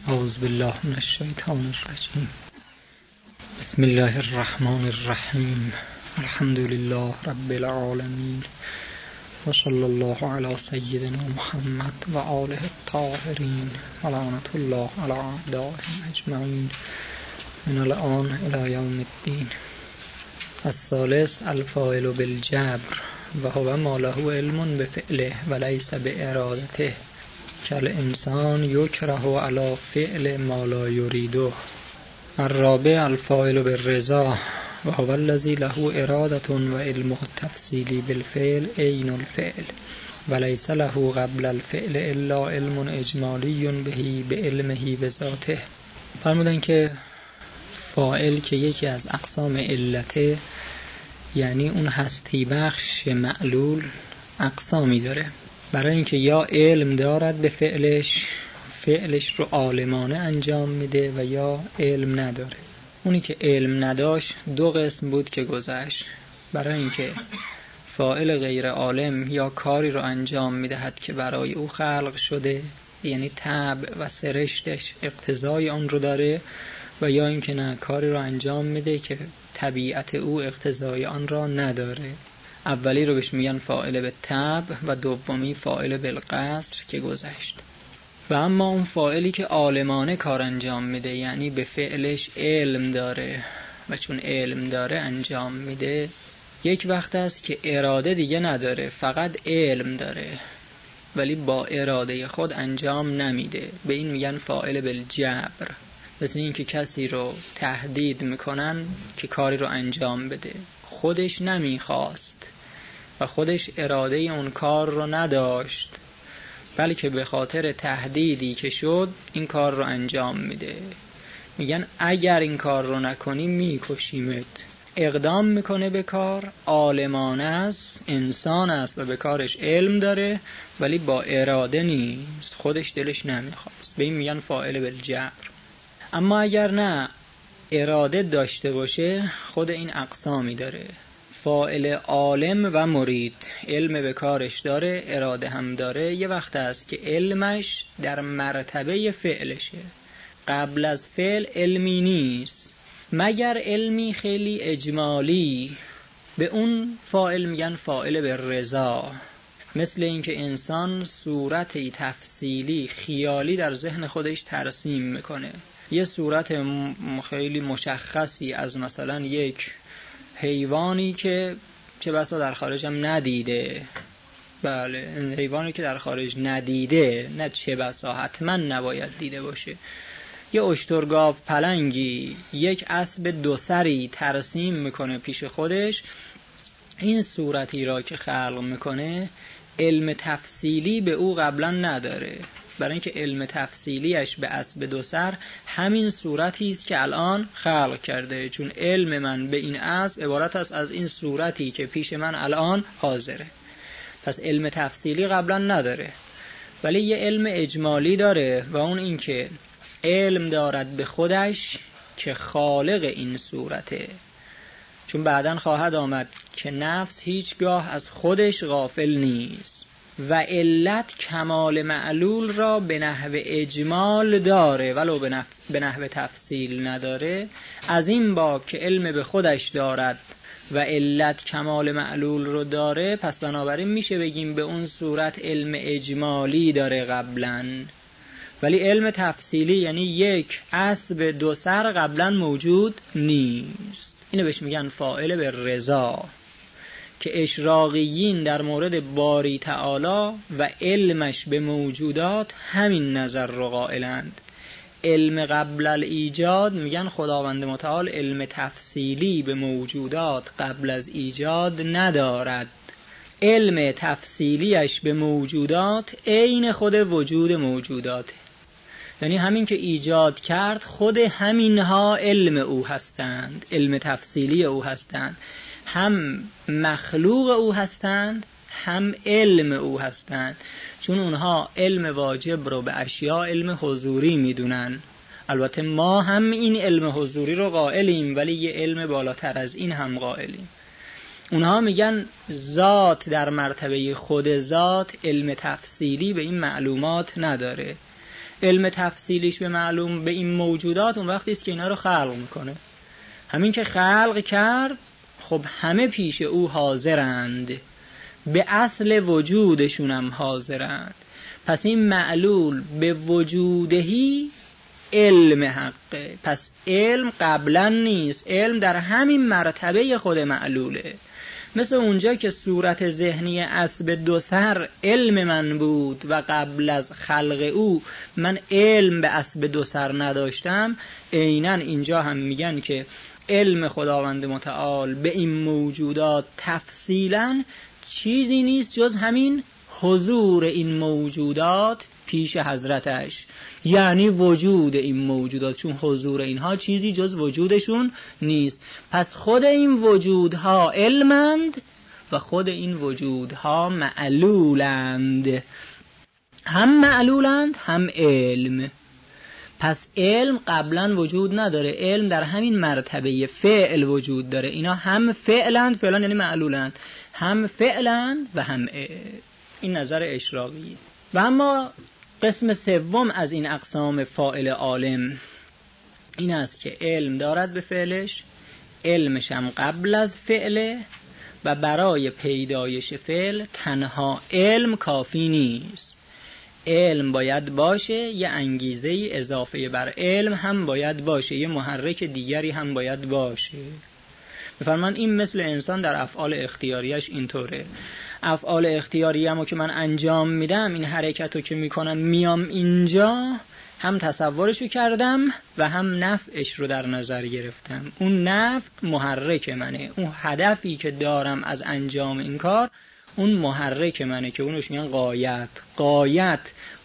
اعوذ بالله من الشیطان الرجیم. بسم الله الرحمن الرحیم. الحمد لله رب العالمین و صلی الله علی سیدنا محمد و آله الطاهرین و لعنت الله علی اعدائهم اجمعین من الآن الی یوم الدین. الثالث الفاعل بالجبر و هو ما له علم بفعله و لیس بارادته کالانسان یکره علی فعل ما لا یریده. الرابع الفاعل بالرضا و هو الذی له اراده و علمه التفصیلی بالفعل عین الفعل و لیس له قبل الفعل الا علم اجمالی به بعلمه بذاته. فرمودن که فاعل که یکی از اقسام علته، یعنی اون هستی بخش معلول، اقسامی داره. برای اینکه یا علم دارد به فعلش رو عالمانه انجام میده و یا علم نداره. اونی که علم نداشت دو قسم بود که گذشت. برای اینکه فاعل غیر عالم یا کاری رو انجام میدهد که برای او خلق شده، یعنی طبع و سرشتش اقتضای آن رو داره، و یا اینکه نه، کاری رو انجام میده که طبیعت او اقتضای آن را نداره. اولی رو بهش میگن فاعل به طبع و دومی فاعل بالقصر که گذشت. و اما اون فاعلی که عالمانه کار انجام میده، یعنی به فعلش علم داره و چون علم داره انجام میده، یک وقت است که اراده دیگه نداره، فقط علم داره ولی با اراده خود انجام نمیده. به این میگن فاعل بالجبر. مثل این که کسی رو تهدید میکنن که کاری رو انجام بده، خودش نمیخواست و خودش اراده اون کار رو نداشت، بلکه به خاطر تهدیدی که شد این کار رو انجام میده. میگن اگر این کار رو نکنی میکشیمت. اقدام میکنه به کار، عالمانه است، انسان است و به کارش علم داره ولی با اراده نیست، خودش دلش نمیخواست. به این میگن فاعل بالجبر. اما اگر نه، اراده داشته باشه، خود این اقسامی داره: فاعل عالم و مرید. علم به کارش داره، اراده هم داره. یه وقت است که علمش در مرتبه فعلشه، قبل از فعل علمی نیست، مگر علمی خیلی اجمالی. به اون فاعل میگن فاعل بالرضا. مثل اینکه انسان صورتی تفصیلی خیالی در ذهن خودش ترسیم میکنه، یه صورت خیلی مشخصی از مثلا یک حیوانی که چه بسا در خارج هم ندیده. بله، حیوانی که در خارج ندیده، نه چه بسا، حتما نباید دیده باشه. یه اشترگاو پلنگی، یک اسب دو سری ترسیم میکنه پیش خودش. این صورتی را که خلق میکنه علم تفصیلی به او قبلا نداره، برای اینکه علم تفصیلیش به اسب دو سر همین صورتی است که الان خلق کرده. چون علم من به این اسب عبارت است از این صورتی که پیش من الان حاضره، پس علم تفصیلی قبلا نداره. ولی یه علم اجمالی داره و اون این که علم دارد به خودش که خالق این صورته. چون بعداً خواهد آمد که نفس هیچگاه از خودش غافل نیست و علت کمال معلول را به نحو اجمال داره ولو به نحو تفصیل نداره. از این باب که علم به خودش دارد و علت کمال معلول رو داره، پس بنابراین میشه بگیم به اون صورت علم اجمالی داره قبلا، ولی علم تفصیلی یعنی یک اسب دو سر قبلا موجود نیست. اینو بهش میگن فاعل بالرضا، که اشراقیین در مورد باری تعالی و علمش به موجودات همین نظر رو قائلند. علم قبل الایجاد میگن خداوند متعال علم تفصیلی به موجودات قبل از ایجاد ندارد. علم تفصیلیش به موجودات عین خود وجود موجوداته، یعنی همین که ایجاد کرد خود همینها علم او هستند، علم تفصیلی او هستند، هم مخلوق او هستند هم علم او هستند. چون اونها علم واجب رو به اشیاء علم حضوری میدونن. البته ما هم این علم حضوری رو قائلیم، ولی یه علم بالاتر از این هم قائلیم. اونها میگن ذات در مرتبه خود ذات علم تفصیلی به این معلومات نداره. علم تفصیلیش به معلوم به این موجودات اون وقتی است که اینا رو خلق میکنه. همین که خلق کرد خب همه پیش او حاضرند، به اصل وجودشون هم حاضرند. پس این معلول به وجودهی علم حقه. پس علم قبلا نیست، علم در همین مرتبه خود معلوله. مثل اونجا که صورت ذهنی اسب دو سر علم من بود و قبل از خلق او من علم به اسب دو سر نداشتم، عیناً اینجا هم میگن که علم خداوند متعال به این موجودات تفصیلاً چیزی نیست جز همین حضور این موجودات پیش حضرتش، یعنی وجود این موجودات، چون حضور اینها چیزی جز وجودشون نیست. پس خود این وجودها علمند و خود این وجودها معلولند، هم معلولند هم علم. پس علم قبلا وجود نداره، علم در همین مرتبه فعل وجود داره. اینا هم فعلند، فعلان یعنی معلولند، هم فعلند و هم علم. این نظر اشراقیه. و اما قسم سوم از این اقسام فاعل عالم این است که علم دارد به فعلش، علمش هم قبل از فعله و برای پیدایش فعل تنها علم کافی نیست. علم باید باشه، یه انگیزه اضافه بر علم هم باید باشه، یه محرک دیگری هم باید باشه. بفرمان این مثل انسان در افعال اختیاریش اینطوره. افعال اختیاری هم که من انجام میدم، این حرکتو که میکنم میام اینجا، هم تصورشو کردم و هم نفعش رو در نظر گرفتم. اون نفع محرک منه، اون هدفی که دارم از انجام این کار اون محرک منه که اونش میگن غایت. غایت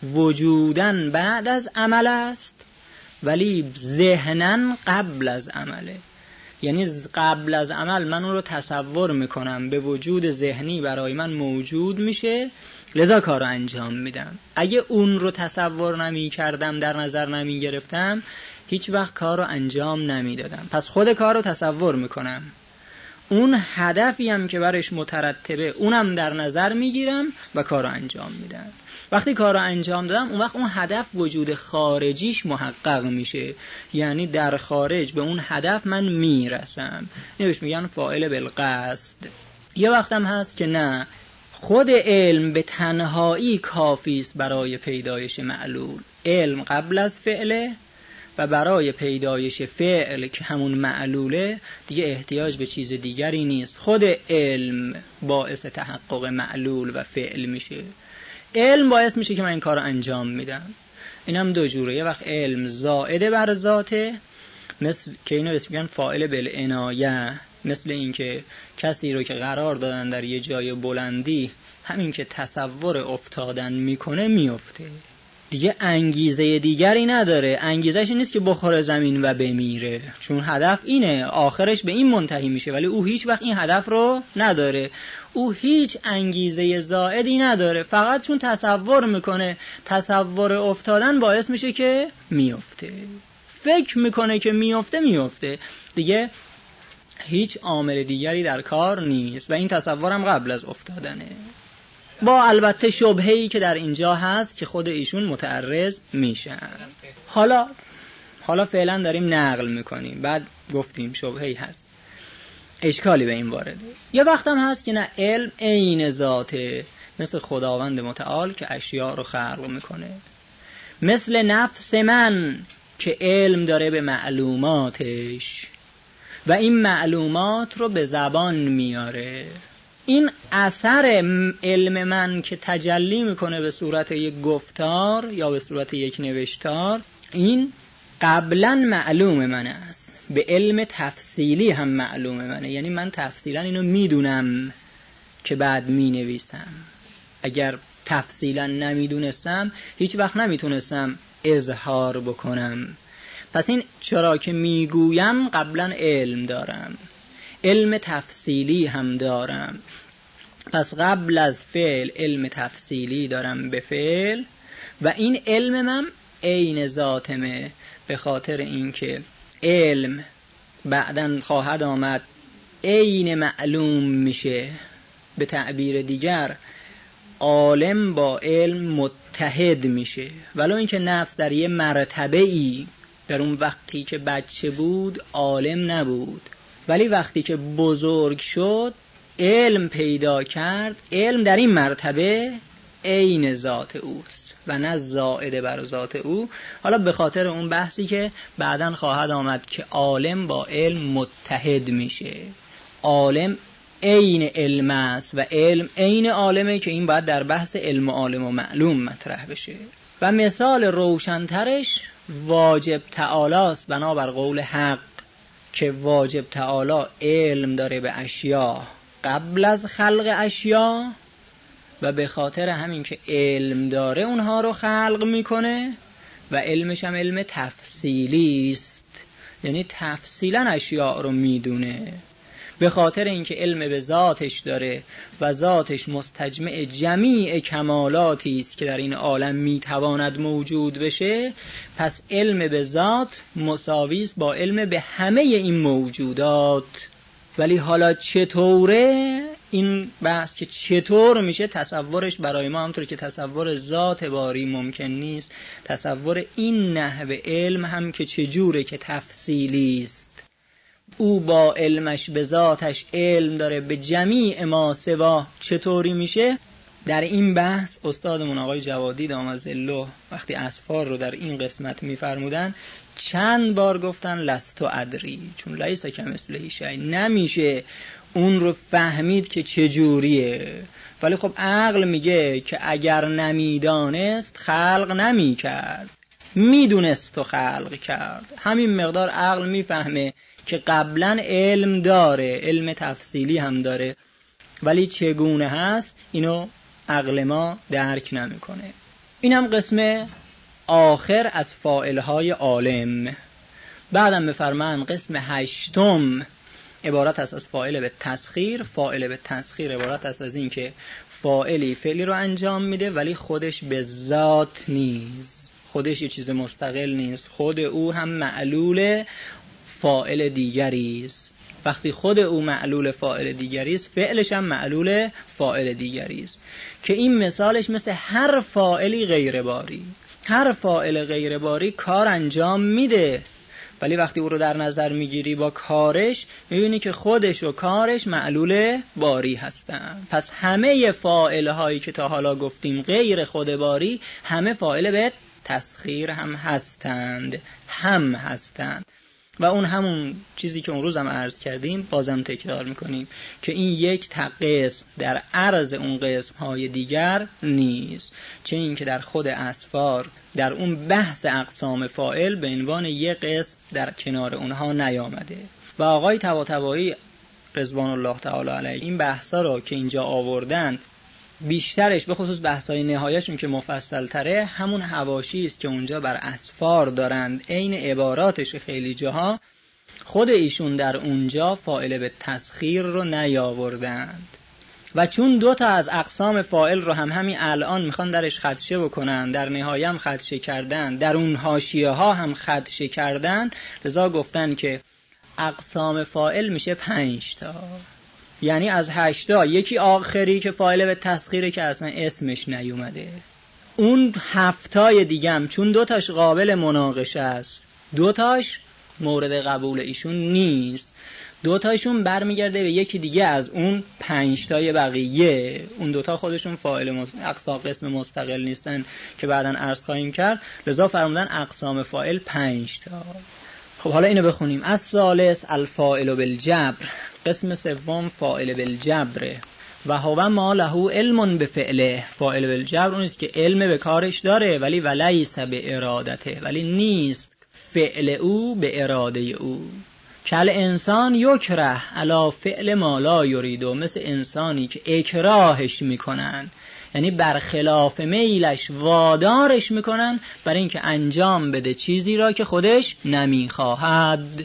وجودن بعد از عمل است ولی ذهنن قبل از عمله. یعنی قبل از عمل من اون رو تصور میکنم، به وجود ذهنی برای من موجود میشه، لذا کار رو انجام میدم. اگه اون رو تصور نمی کردم، در نظر نمی گرفتم، هیچ وقت کار رو انجام نمی دادم. پس خود کار رو تصور میکنم، اون هدفی هم که برش مترتبه اونم در نظر میگیرم و کار رو انجام میدم. وقتی کار رو انجام دادم اون وقت اون هدف وجود خارجیش محقق میشه، یعنی در خارج به اون هدف من میرسم. اینوش میگن فاعل بالقصد. یه وقت هم هست که نه، خود علم به تنهایی کافی است برای پیدایش معلول. علم قبل از فعله و برای پیدایش فعل که همون معلوله دیگه احتیاج به چیز دیگری نیست. خود علم باعث تحقق معلول و فعل میشه. علم باعث میشه که من این کار رو انجام میدم. این هم دو جوره. یه وقت علم زائده بر ذاته، مثل که اینو میگن فاعل بالعنایه، مثل این که کسی رو که قرار دادن در یه جای بلندی، همین که تصور افتادن میکنه میفته، دیگه انگیزه دیگری نداره. انگیزش این نیست که بخوره زمین و بمیره، چون هدف اینه، آخرش به این منتهی میشه، ولی او هیچ وقت این هدف رو نداره. او هیچ انگیزه زائدی نداره، فقط چون تصور میکنه، تصور افتادن باعث میشه که میفته. فکر میکنه که میفته دیگه هیچ عامل دیگری در کار نیست و این تصورم قبل از افتادنه. با البته شبهه‌ای که در اینجا هست که خود ایشون متعرض میشن. حالا فعلا داریم نقل میکنیم، بعد گفتیم شبهه‌ای هست، اشکالی به این وارده. یه وقت هم هست که نه، علم عین ذاته، مثل خداوند متعال که اشیاء رو خلق میکنه، مثل نفس من که علم داره به معلوماتش و این معلومات رو به زبان میاره. این اثر علم من که تجلی میکنه به صورت یک گفتار یا به صورت یک نوشتار، این قبلا معلوم من است، به علم تفصیلی هم معلوم منه. یعنی من تفصیلا اینو میدونم که بعد مینویسم. اگر تفصیلا نمیدونستم هیچ وقت نمیتونستم اظهار بکنم. پس این چرا که میگویم قبلا علم دارم، علم تفصیلی هم دارم. پس قبل از فعل علم تفصیلی دارم به فعل و این علم من عین ذاتمه، به خاطر اینکه علم بعداً خواهد آمد عین معلوم میشه. به تعبیر دیگر عالم با علم متحد میشه، ولو اینکه نفس در یه مرتبه ای در اون وقتی که بچه بود عالم نبود، ولی وقتی که بزرگ شد علم پیدا کرد، علم در این مرتبه عین ذات اوست و نه زائد بر ذات او. حالا به خاطر اون بحثی که بعداً خواهد آمد که عالم با علم متحد میشه، عالم عین علم است و علم عین عالمه، که این باید در بحث علم و عالم و معلوم مطرح بشه. و مثال روشنترش واجب تعالی است بنابر قول حق، که واجب تعالی علم داره به اشیا قبل از خلق اشیا و به خاطر همین که علم داره اونها رو خلق میکنه و علمش هم علم تفصیلی است، یعنی تفصیلا اشیاء رو میدونه. به خاطر اینکه علم به ذاتش داره و ذاتش مستجمع جمیع کمالاتی است که در این عالم میتواند موجود بشه، پس علم به ذات مساوی است با علم به همه این موجودات. ولی حالا چطوره این بحث که چطور میشه تصورش برای ما، همونطور که تصور ذات باری ممکن نیست، تصور این نحو علم هم که چجوره که تفصیلی است. او با علمش به ذاتش علم داره به جمیع ما سوا، چطوری میشه؟ در این بحث استادمون آقای جوادی دام ظله وقتی اسفار رو در این قسمت میفرمودن چند بار گفتن لستو ادری، چون لیس کمثله شیء، نمیشه اون رو فهمید که چجوریه. ولی خب عقل میگه که اگر نمیدانست خلق نمیکرد، میدونست و خلق کرد. همین مقدار عقل میفهمه که قبلا علم داره، علم تفصیلی هم داره، ولی چگونه هست اینو عقل ما درک نمیکنه. این هم قسم آخر از فاعلهای عالم. بعدم بفرمان قسم هشتم عبارت است از فاعل به تسخیر. فاعل به تسخیر عبارت است از این که فاعلی فعلی رو انجام میده ولی خودش به ذات نیست، خودش یه چیز مستقل نیست، خود او هم معلول فاعل دیگری است. وقتی خود او معلول فاعل دیگری است، فعلش هم معلول فاعل دیگری است، که این مثالش مثل هر فاعلی غیر باری. هر فاعل غیر باری کار انجام میده، ولی وقتی او رو در نظر میگیری با کارش، میبینی که خودش و کارش معلول باری هستن. پس همه فاعل هایی که تا حالا گفتیم غیر خود باری، همه فاعل به تسخیر هم هستند. و اون همون چیزی که اون روز هم عرض کردیم بازم تکرار میکنیم که این یک قسم در عرض اون قسم های دیگر نیست، چه این که در خود اسفار در اون بحث اقسام فاعل به عنوان یک قسم در کنار اونها نیامده. و آقای طباطبایی رضوان الله تعالی علیه این بحثا رو که اینجا آوردند، بیشترش به خصوص بحث‌های نهایشون که مفصل تره، همون حواشی است که اونجا بر اسفار دارند. عین عباراتش خیلی جاها خود ایشون در اونجا فاعل به تسخیر رو نیاوردند. و چون دو تا از اقسام فاعل رو هم همین الان میخوان درش خدشه بکنن، در نهایه هم خدشه کردن، در اون حاشیه ها هم خدشه کردن، لذا گفتن که اقسام فاعل میشه 5 تا. یعنی از 8 تا یکی آخری که فاعل به تسخیره که اصلا اسمش نیومده. اون 7 تای دیگه هم چون 2 تاش قابل مناقشه است، 2 تاش مورد قبول ایشون نیست، 2 تاشون برمیگرده به یکی دیگه از اون 5 تای بقیه. اون 2 تا خودشون فاعل اقسام قسم مستقل نیستن که بعداً عرض خواهیم کرد، لذا فرمودن اقسام فاعل 5 تا. خب حالا اینو بخونیم. الثالث الفاعل بالجبر. قسم سوم فاعل بالجبر. و هو ما له علم بفعله. فاعل بالجبر اونیست که علم به کارش داره ولی ولیس به ارادته، ولی نیست فعل او به اراده او. کل انسان یکره علی فعل ما لا یریدو، مثل انسانی که اکراهش میکنن، یعنی برخلاف میلش وادارش میکنن برای اینکه انجام بده چیزی را که خودش نمیخواهد.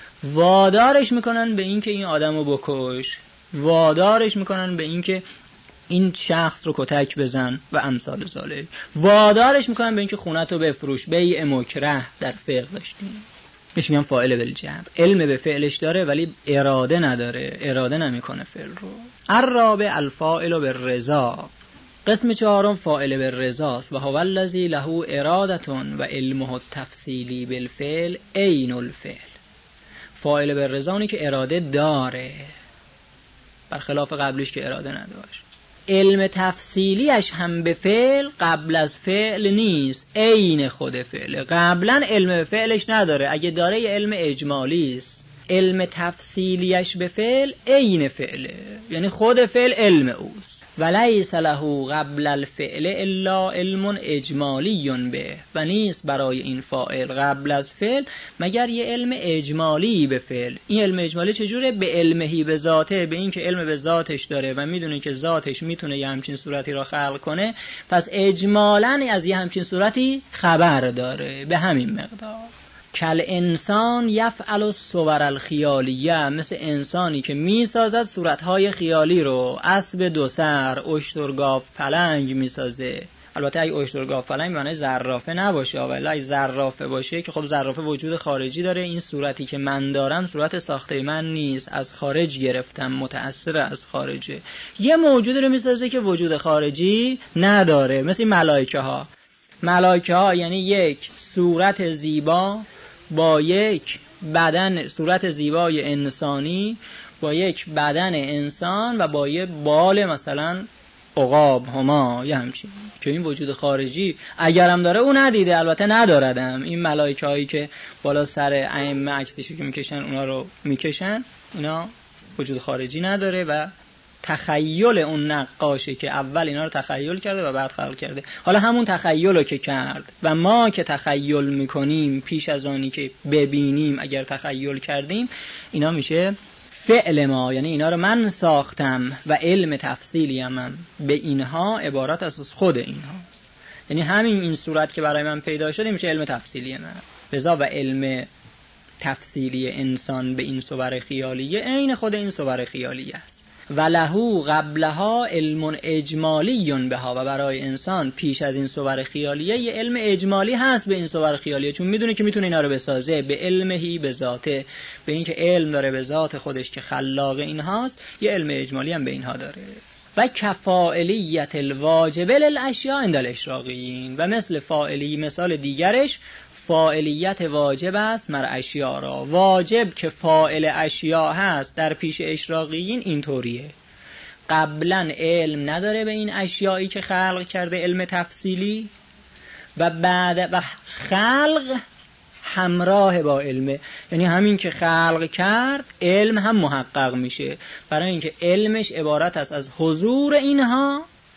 وادارش میکنن به اینکه این آدمو بکش، وادارش میکنن به اینکه این شخص رو کتک بزن و امثال ذالک، وادارش میکنن به اینکه خونتو بفروش. بیع مکره در فقه داشتیم، میشه میگن فاعل بالجبر. علم به فعلش داره ولی اراده نداره، اراده نمیکنه فعل رو. الرابع الفاعل بالرضا. قسم چهارم فاعل بالرضاست و هو الذی له اراده و علمه التفصیلی بالفعل عین الفعل. فاعل بالرضا اونی که اراده داره، برخلاف قبلش که اراده نداشت. علم تفصیلیش هم به فعل قبل از فعل نیست، عین خود فعل. قبلا علم به فعلش نداره، اگه داره یه علم اجمالی است. علم تفصیلیش به فعل عین فعله، یعنی خود فعل علم اوست. ولیس له قبل الفعل الا علم اجمالی به، و نیست برای این فاعل قبل از فعل مگر یه علم اجمالی به فعل. این علم اجمالی چجوره؟ به علمهی به ذاته، به این که علم به ذاتش داره و میدونه که ذاتش میتونه یه همچین صورتی را خلق کنه، پس اجمالاً از یه همچین صورتی خبر داره. به همین مقدار. کل انسان یفعل الصور الخیالیه، مثل انسانی که میسازد صورتهای خیالی رو. اسب دو سر، اشتر گاو پلنگ میسازه. البته اگه اشتر گاو پلنگ معنی زرافه نباشه، ولی اگه زرافه باشه که خب زرافه وجود خارجی داره. این صورتی که من دارم صورت ساخته من نیست، از خارج گرفتم، متأثر از خارجه. یه موجود رو میسازه که وجود خارجی نداره، مثل ملائکه ها. ملائکه ها یعنی یک صورت زیبا با یک بدن، صورت زیبای انسانی با یک بدن انسان و با یک بال مثلا عقاب هما، یه همچین، که این وجود خارجی اگرم داره او ندیده، البته نداردم. این ملائکه هایی که بالا سر ائمه عکسشو که میکشن اونا رو میکشن، اینا وجود خارجی نداره و تخیل اون نقاشه که اول اینا رو تخیل کرده و بعد خلق کرده. حالا همون تخیل رو که کرد و ما که تخیل میکنیم پیش از آنی که ببینیم، اگر تخیل کردیم، اینا میشه فعل ما، یعنی اینا رو من ساختم و علم تفصیلی هم به اینها عبارت از خود اینها. یعنی همین این صورت که برای من پیدا شده میشه علم تفصیلی من. لذا و علم تفصیلی انسان به این صور خیالیه عین خود این صور خیالیه است. و له قبلها علم اجمالی بها، و برای انسان پیش از این صور خیالیه یه علم اجمالی هست به این صور خیالیه، چون میدونه که میتونه اینا رو بسازه. به علمهی به ذاته، به این که علم داره به ذات خودش که خلاق این هاست، یه علم اجمالی هم به اینها داره. و کفاعلیت الواجب للاشیاء عند الاشراقیین، و مثل فاعلی مثال دیگرش فاعلیت واجب است مر اشیاء را. واجب که فاعل اشیاء هست در پیش اشراقیین اینطوریه، قبلا علم نداره به این اشیایی که خلق کرده، علم تفصیلی، و بعد و خلق همراه با علمه، یعنی همین که خلق کرد علم هم محقق میشه، برای اینکه علمش عبارت است از حضور اینها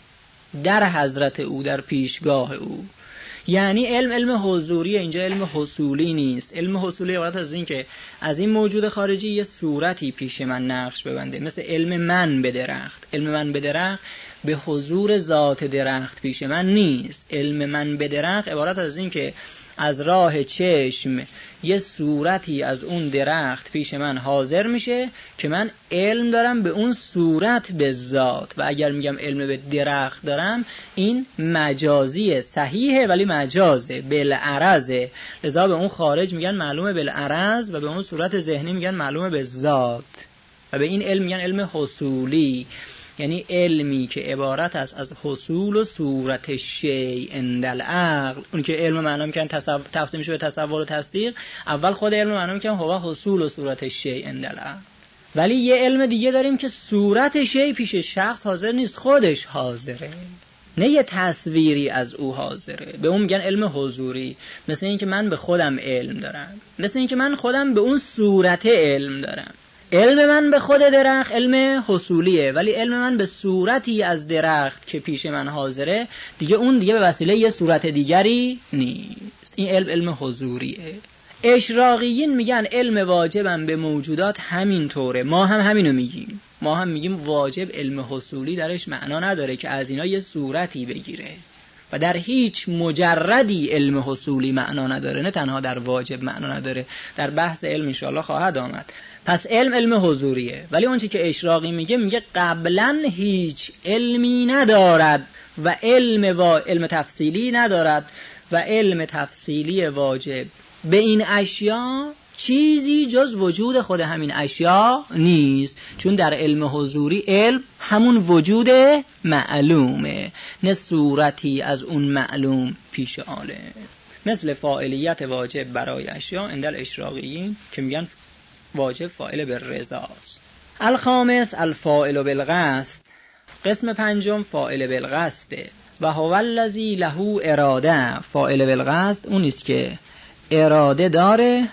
در حضرت او، در پیشگاه او. یعنی علم حضوری، اینجا علم حصولی نیست. علم حصولی عبارت از این که از این موجود خارجی یه صورتی پیش من نقش ببنده، مثل علم من به درخت. علم من به درخت به حضور ذات درخت پیش من نیست. علم من به درخت عبارت از این که از راه چشم یه صورتی از اون درخت پیش من حاضر میشه که من علم دارم به اون صورت به ذات. و اگر میگم علم به درخت دارم، این مجازیه، صحیحه ولی مجازه، بالعرضه. لذا به اون خارج میگن معلومه بالعرض و به اون صورت ذهنی میگن معلومه به ذات، و به این علم میگن علم حصولی، یعنی علمی که عبارت است از حصول و صورت شیء عند العقل. اون که علم معنا میکنن تقسیم میشه به تصور و تصدیق، اول خود علم معنا میکنن هو حصول و صورت شیء عند العقل. ولی یه علم دیگه داریم که صورت شیء پیش شخص حاضر نیست، خودش حاضره، نه یه تصویری از او حاضره، به اون میگن علم حضوری. مثل این که من به خودم علم دارم، مثل این که من خودم به اون صورت علم دارم. علم من به خود درخت علم حصولیه، ولی علم من به صورتی از درخت که پیش من حاضره دیگه، اون دیگه به وسیله یه صورت دیگری نیست. این علم حضوریه. اشراقیین میگن علم واجبم به موجودات همین طوره، ما هم همینو میگیم. ما هم میگیم واجب علم حصولی درش معنا نداره که از اینا یه صورتی بگیره، و در هیچ مجردی علم حصولی معنا نداره، نه تنها در واجب معنا نداره، در بحث علم انشاءالله خواهد آمد. پس علم حضوریه. ولی اون چی که اشراقی میگه قبلا هیچ علمی ندارد و علم تفصیلی ندارد، و علم تفصیلی واجب به این اشیا چیزی جز وجود خود همین اشیا نیست، چون در علم حضوری علم همون وجود معلومه، نه صورتی از اون معلوم پیش آله. مثل فاعلیت واجب برای اشیاء عند الاشراقیین که میگن واجب فاعل بالرضاست. الخامس الفاعل بالقصد. قسم پنجم فاعل بالقصده. و هو الذی له اراده. فاعل بالقصد اون است که اراده داره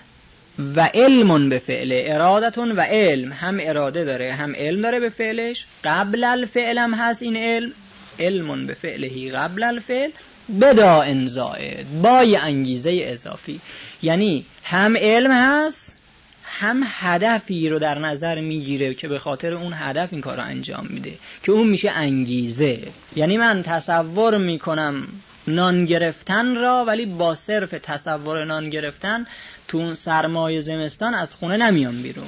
و علم به فعله. ارادتون و علم، هم اراده داره هم علم داره به فعلش. قبل الفعل هم هست این علم به فعلهی قبل الفعل بدا انزائد، با یه انگیزه اضافی. یعنی هم علم هست هم هدفی رو در نظر میگیره که به خاطر اون هدف این کار رو انجام میده که اون میشه انگیزه. یعنی من تصور میکنم نان گرفتن را، ولی با صرف تصور نان گرفتن تو اون سرمای زمستان از خونه نمیام بیرون.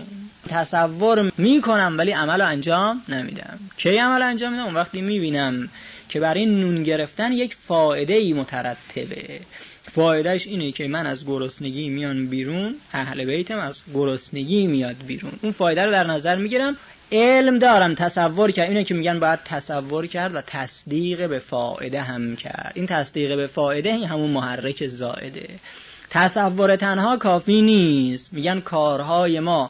تصور میکنم ولی عمل رو انجام نمیدم. کی عمل انجام میدم؟ اون وقتی میبینم که برای نون گرفتن یک فایده‌ای مترتبه. فایدهش اینه که من از گرسنگی میان بیرون، اهل بیتم از گرسنگی میاد بیرون. اون فایده رو در نظر میگیرم، علم دارم، تصور کرد. اینه که میگن باید تصور کرد و تصدیق به فایده هم کرد. این تصدیق به فایده همون محرک زائده. تصور تنها کافی نیست. میگن کارهای ما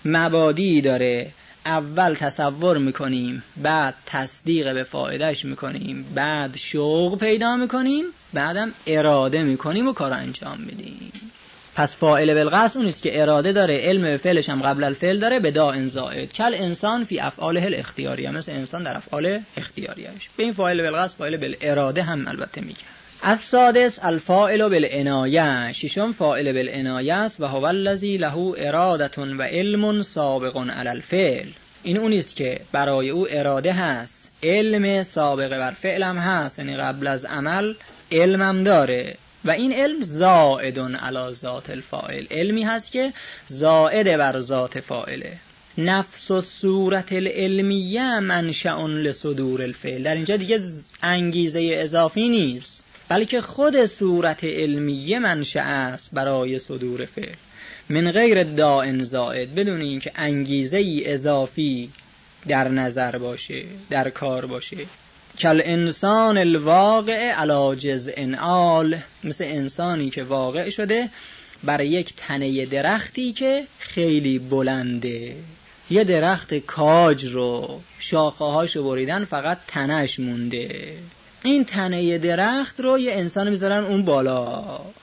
مبادی داره. اول تصور میکنیم، بعد تصدیق به فایدهش میکنیم، بعد شوق پیدا میکنیم، بعدم اراده میکنیم و کار انجام میدیم. پس فاعل بالقصد اون است که اراده داره، علم به فعلش هم قبل الفعل داره، بدا انزائد کل انسان فی افعاله الاختیاریه، مثل انسان در افعال اختیاریش. به این فاعل بالقصد فاعل بالاراده هم البته میگن. السادس الفاعل بالعنایه. ششم فاعل بالعنایه است. و هو الذی له اراده و علم سابق علی الفعل. این اون است که برای او اراده هست، علم سابقه بر فعل هم هست، یعنی قبل از عمل علمم داره و این علم زائد علی ذات الفاعل، علمی هست که زائد بر ذات فاعله. نفس و صورت العلمیه منشأ لصدور الفعل. در اینجا دیگه انگیزه اضافی نیست، بلکه خود صورت علمیه منشأ است برای صدور فعل، من غیر داء زائد، بدون اینکه انگیزه اضافی در نظر باشه، در کار باشه. کل انسان الواقع علی جزء عال. مثل انسانی که واقع شده بر یک تنه درختی که خیلی بلنده. یه درخت کاج رو شاخه هاشو بریدن، فقط تنهش مونده. این تنه درخت رو یه انسان میذارن اون بالا،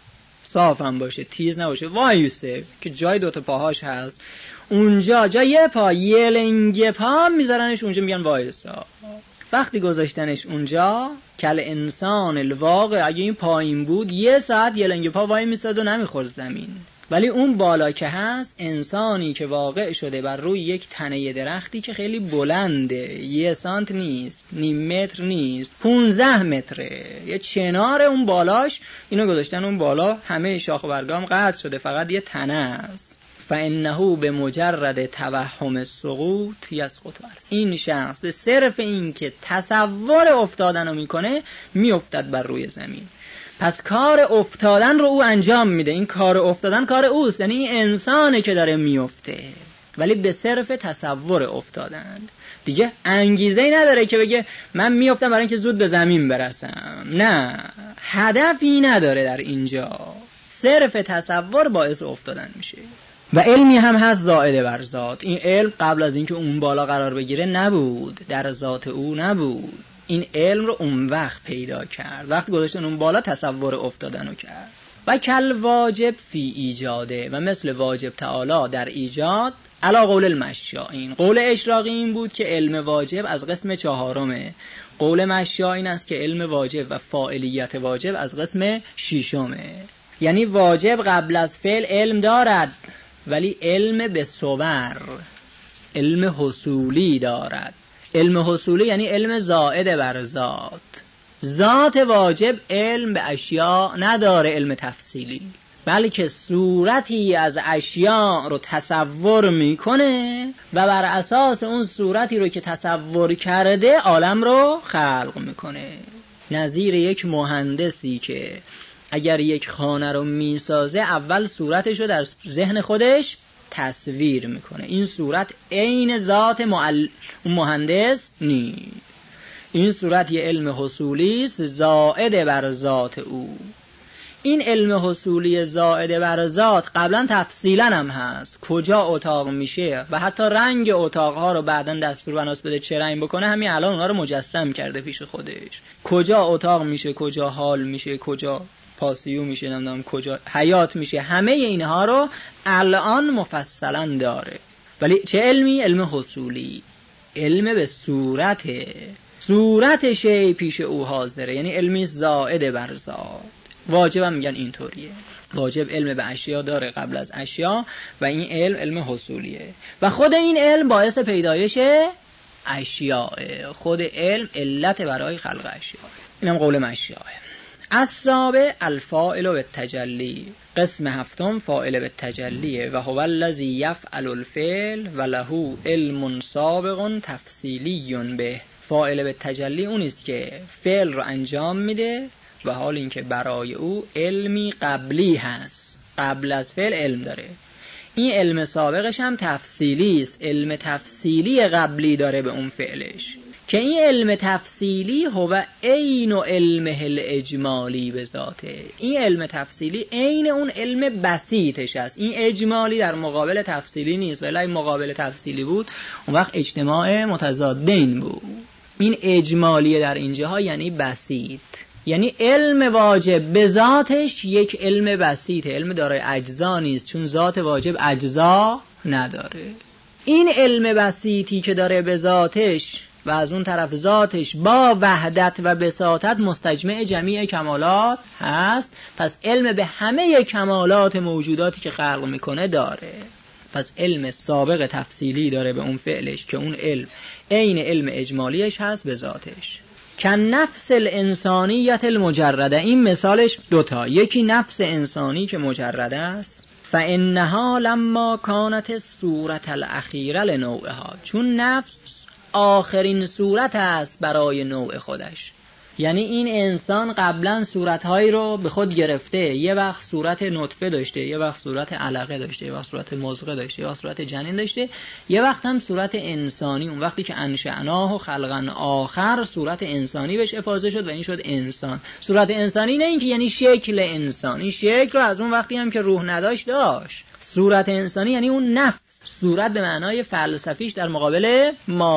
صاف هم باشه، تیز نباشه، وایسته که جای دوتا پاهاش هست اونجا، جای یه پا، یه لنگ پا میذارنش اونجا، میگن وایسا. وقتی گذاشتنش اونجا کل انسان الواقع، اگه این پایین بود یه ساعت یه لنگ پا وای میستاد و نمیخورد زمین. ولی اون بالا که هست، انسانی که واقع شده بر روی یک تنه درختی که خیلی بلنده، 1 سانت نیست، نیم متر نیست، 15 متره، یه چنار اون بالاش، اینو گذاشتن اون بالا، همه شاخ و برگام قطع شده، فقط یه تنه است. فانه به مجرد توهم السقوط یسقط. این شخص به صرف این که تصور افتادن رو میکنه میافتد بر روی زمین. پس کار افتادن رو او انجام میده. این کار افتادن کار اوست، یعنی این انسانه که داره میفته، ولی به صرف تصور افتادن. دیگه انگیزه‌ای نداره که بگه من میافتم برای اینکه زود به زمین برسم. نه، هدفی نداره در اینجا، صرف تصور باعث افتادن میشه. و علمی هم هست زائد بر ذات. این علم قبل از اینکه اون بالا قرار بگیره نبود، در ذات او نبود. این علم رو اون وقت پیدا کرد، وقت گذاشتن اون بالا تصور افتادنو کرد. و کل واجب فی ایجاده، و مثل واجب تعالی در ایجاد، علا قول المشایین. قول اشراقی این بود که علم واجب از قسم 4، قول مشایین است که علم واجب و فاعلیت واجب از قسم 6. یعنی واجب قبل از فعل علم دارد، ولی علم به صور، علم حصولی دارد. علم حصولی یعنی علم زائد بر ذات. ذات واجب علم به اشیاء نداره، علم تفصیلی، بلکه صورتی از اشیاء رو تصور میکنه و بر اساس اون صورتی رو که تصور کرده عالم رو خلق میکنه. نظیر یک مهندسی که اگر یک خانه رو میسازه، اول صورتش رو در ذهن خودش تصویر میکنه. این صورت عین ذات مهندس نیست. این صورت یه علم حصولی است زائد بر ذات او. این علم حصولی زائد بر ذات قبلا تفصیلا هم هست، کجا اتاق میشه و حتی رنگ اتاقها رو بعدن دستور بناس بده چه رنگ بکنه، همین الان اونها رو مجسم کرده پیش خودش. کجا اتاق میشه، کجا حال میشه، کجا پاسیو میشه، نمیدونم کجا حیات میشه، همه اینها رو الان مفصلا داره. ولی چه علمی؟ علم حصولی، علم به صورت شی پیش او حاضره، یعنی علمی زائد بر ذات. واجب هم میگن اینطوریه، واجب علم به اشیا داره قبل از اشیا و این علم حصولیه و خود این علم باعث پیدایش اشیاء. خود علم علت برای خلق اشیاء. اینم قول مشیاه. السابع الفاعل بالتجلی. قسم هفتم فاعل بالتجلیه و هو الذی یفعل الفعل و له علم سابق تفصیلی به. فاعل بالتجلی اون است که فعل رو انجام میده و حال اینکه برای او علمی قبلی هست، قبل از فعل علم داره. این علم سابقش هم تفصیلی است، علم تفصیلی قبلی داره به اون فعلش، که این علم تفصیلی هو عین علمه الاجمالی به ذاته. این علم تفصیلی عین اون علم بسیطش است. این اجمالی در مقابل تفصیلی نیست، ولی مقابل تفصیلی بود اون وقت اجتماع متضادین بود. این اجمالی در اینجاها یعنی بسیط، یعنی علم واجب به ذاتش یک علم بسیطه، علم دارای اجزا نیست، چون ذات واجب اجزا نداره. این علم بسیطی که داره به ذاتش و از اون طرف ذاتش با وحدت و بساطت مستجمع جمیع کمالات هست، پس علم به همه کمالات موجوداتی که خلق میکنه داره. پس علم سابق تفصیلی داره به اون فعلش که اون علم عین علم اجمالیش هست به ذاتش. کن نفس الانسانیت المجرده. این مثالش دوتا، یکی نفس انسانی که مجرده است، فانها لما کانت صورت الاخیره لنوعها. چون نفس آخرین صورت است برای نوع خودش، یعنی این انسان قبلا صورتهایی رو به خود گرفته، یه وقت صورت نطفه داشته، یه وقت صورت علقه داشته، یه وقت صورت مضغه داشته، یه وقت صورت جنین داشته، یه وقت هم صورت انسانی. اون وقتی که انشأناه و خلقا آخر صورت انسانی بهش افاضه شد و این شد انسان. صورت انسانی نه اینکه یعنی شکل انسان، این شکل رو از اون وقتی هم که روح نداشت داشت. صورت انسانی یعنی اون نفس، صورت به معنای فلسفیش در مقابل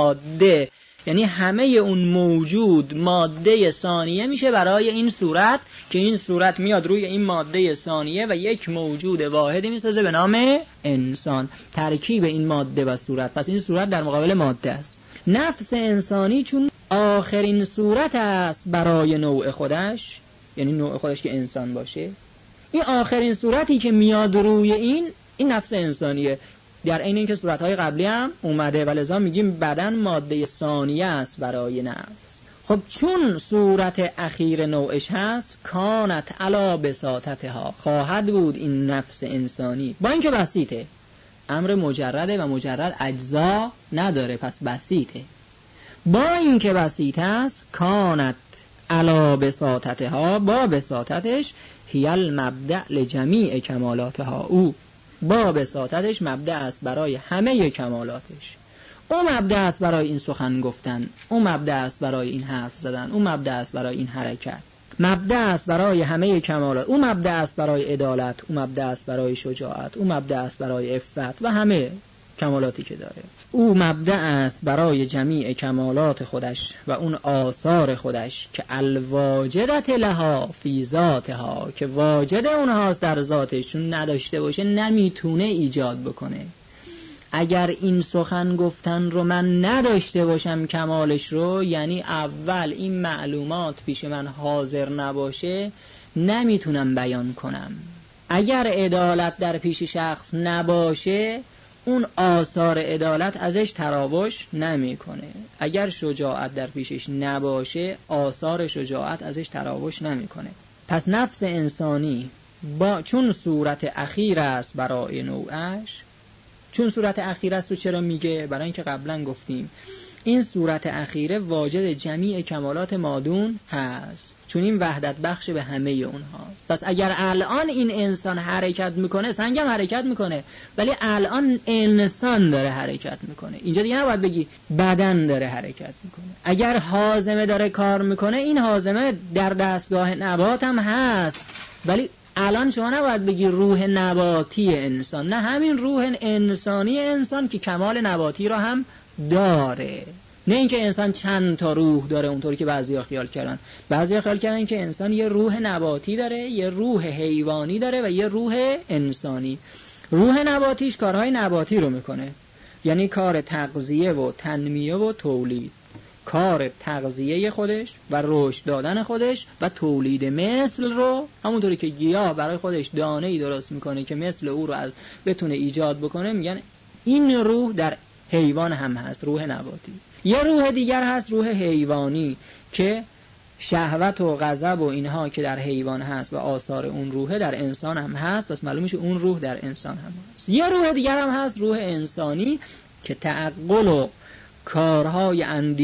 ماده، یعنی همه اون موجود ماده ثانیه میشه برای این صورت، که این صورت میاد روی این ماده ثانیه و یک موجود واحدی میسازه به نام انسان، ترکیب این ماده و صورت. پس این صورت در مقابل ماده است. نفس انسانی چون آخرین صورت است برای نوع خودش، یعنی نوع خودش که انسان باشه، این آخرین صورتی که میاد روی این نفس انسانیه، در عین اینکه صورت‌های قبلی هم اومده و لذا میگیم بدن ماده ثانیه است برای نفس. خب چون صورت اخیر نوعش هست، کانت علی بساطتها، خواهد بود این نفس انسانی، با اینکه بسیطه، امر مجرده و مجرد اجزا نداره پس بسیطه، با اینکه بسیط است، کانت علی بساطتها، با بساطتش، هی المبدأ لجمیع کمالاتها، او با بساطتش مبدأ است برای همه کمالاتش. او مبدأ است برای این سخن گفتن، او مبدأ است برای این حرف زدن، او مبدأ است برای این حرکت، مبدأ است برای همه کمالات، او مبدأ است برای عدالت، او مبدأ است برای شجاعت، او مبدأ است برای عفت و همه کمالاتی که داره. او مبدأ است برای جمیع کمالات خودش و اون آثار خودش که الواجدت لها فی ذاتها، که واجد اونهاست در ذاتش، چون نداشته باشه نمیتونه ایجاد بکنه. اگر این سخن گفتن رو من نداشته باشم کمالش رو، یعنی اول این معلومات پیش من حاضر نباشه، نمیتونم بیان کنم. اگر عدالت در پیش شخص نباشه، اون آثار عدالت ازش تراوش نمیکنه. اگر شجاعت در پیشش نباشه، آثار شجاعت ازش تراوش نمیکنه. پس نفس انسانی چون صورت اخیر است برای نوعش، چون صورت اخیر است رو چرا میگه؟ برای اینکه قبلا گفتیم این صورت اخیره واجد جمیع کمالات مادون هست. چون این وحدت بخش به همه اونهاست. پس اگر الان این انسان حرکت میکنه، سنگم حرکت میکنه، ولی الان انسان داره حرکت میکنه. اینجا دیگه نباید بگی بدن داره حرکت میکنه. اگر هاضمه داره کار میکنه، این هاضمه در دستگاه نبات هم هست، ولی الان شما نباید بگی روح نباتی انسان، نه، همین روح انسانی انسان که کمال نباتی رو هم داره. نه اینکه انسان چند تا روح داره اونطوری که بعضیا خیال کردن. بعضیا خیال کردن که انسان یه روح نباتی داره، یه روح حیوانی داره و یه روح انسانی. روح نباتیش کارهای نباتی رو میکنه، یعنی کار تغذیه و تنمیه و تولید، کار تغذیه خودش و رشد دادن خودش و تولید مثل رو، همونطوری که گیاه برای خودش دانه‌ای درست میکنه که مثل او رو از بتونه ایجاد بکنه، میگن این روح در حیوان هم هست، روح نباتی. یه روح دیگر هست، روح حیوانی، که شهوت و غضب و اینها که در حیوان هست و آثار اون روح در انسان هم هست، پس معلوم میشه اون روح در انسان هم هست. یه روح دیگر هم هست، روح انسانی، که تعقل و کارهای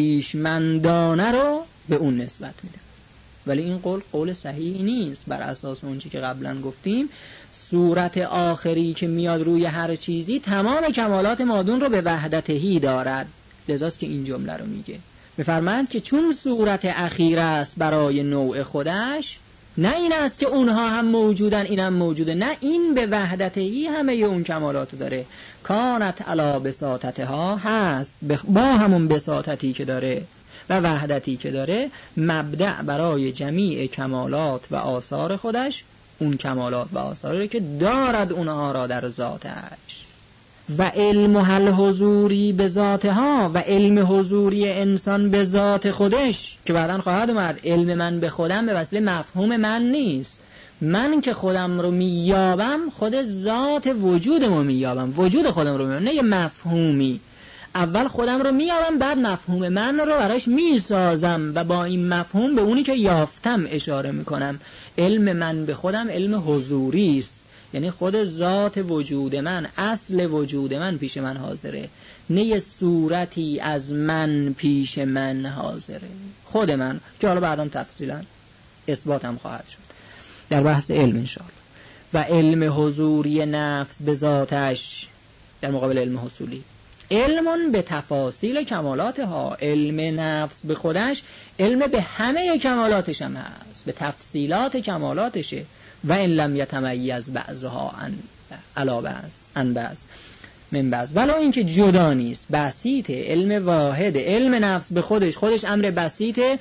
اندیشمندانه رو به اون نسبت میده. ولی این قول صحیحی نیست. بر اساس اون چی که قبلا گفتیم، صورت آخری که میاد روی هر چیزی تمام کمالات مادون رو به وحدتهی دارد. لذاست که این جمله رو میگه، میفرماند که چون صورت اخیر است برای نوع خودش، نه این است که اونها هم موجودن اینم موجوده، نه، این به وحدتهی همه اون کمالات داره. کانت علی بساطتها، هست با همون بساطتی که داره و وحدتی که داره، مبدأ برای جمیع کمالات و آثار خودش، اون کمالات و آثاری که دارد اونها را در ذاتش. و علم الحضوری به ذاتها، و علم حضوری انسان به ذات خودش که بعداً خواهد اومد. علم من به خودم به وسیله مفهوم من نیست. من که خودم رو میابم، خود ذات وجودم رو میابم، وجود خودم رو میابم، نه یه مفهومی. اول خودم رو میابم، بعد مفهوم من رو براش میسازم و با این مفهوم به اونی که یافتم اشاره میکنم. علم من به خودم علم حضوری است، یعنی خود ذات وجود من، اصل وجود من پیش من حاضره، نه یه صورتی از من پیش من حاضره، خود من، که حالا بعداً تفصیلاً اثبات هم خواهد شد در بحث علم انشاءالله. و علم حضوری نفس به ذاتش در مقابل علم حصولی. علمون به تفاصیل کمالاتها، علم نفس به خودش علم به همه کمالاتش هم هست، به تفصیلات کمالاتشه. و این لم یتمیز بعضها علا بعض عن بعض من بعض، ولو اینکه جدا نیست، بسیطه، علم واحد، علم نفس به خودش امر بسیطه،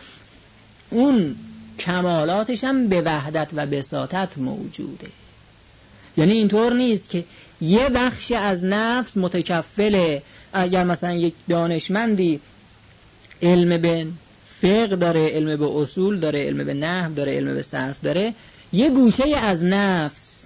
اون کمالاتش هم به وحدت و بساطت موجوده. یعنی اینطور نیست که یه بخش از نفس متکفله. اگر مثلا یک دانشمندی علم به فقه داره، علم به اصول داره، علم به نحو داره، علم به صرف داره، یه گوشه از نفس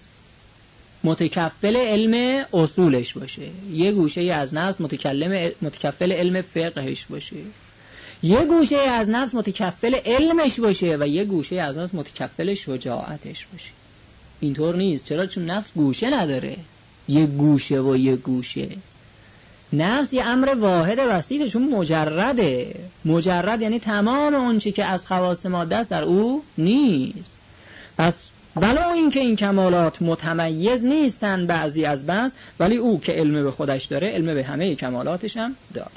متکفل علم اصولش باشه، یه گوشه از نفس متکفل علم فقهش باشه، یه گوشه از نفس متکفل علمش باشه و یه گوشه از نفس متکفل شجاعتش باشه. اینطور نیست. چرا؟ چون نفس گوشه نداره، یه گوشه و یه گوشه. نفس یه امر واحد وسیطه، چون مجرد یعنی تمام اون چی که از خواص ماده است در او نیست. پس ولو اینکه این کمالات متمیز نیستن بعضی از بعض، ولی او که علم به خودش داره، علم به همه کمالاتش هم داره.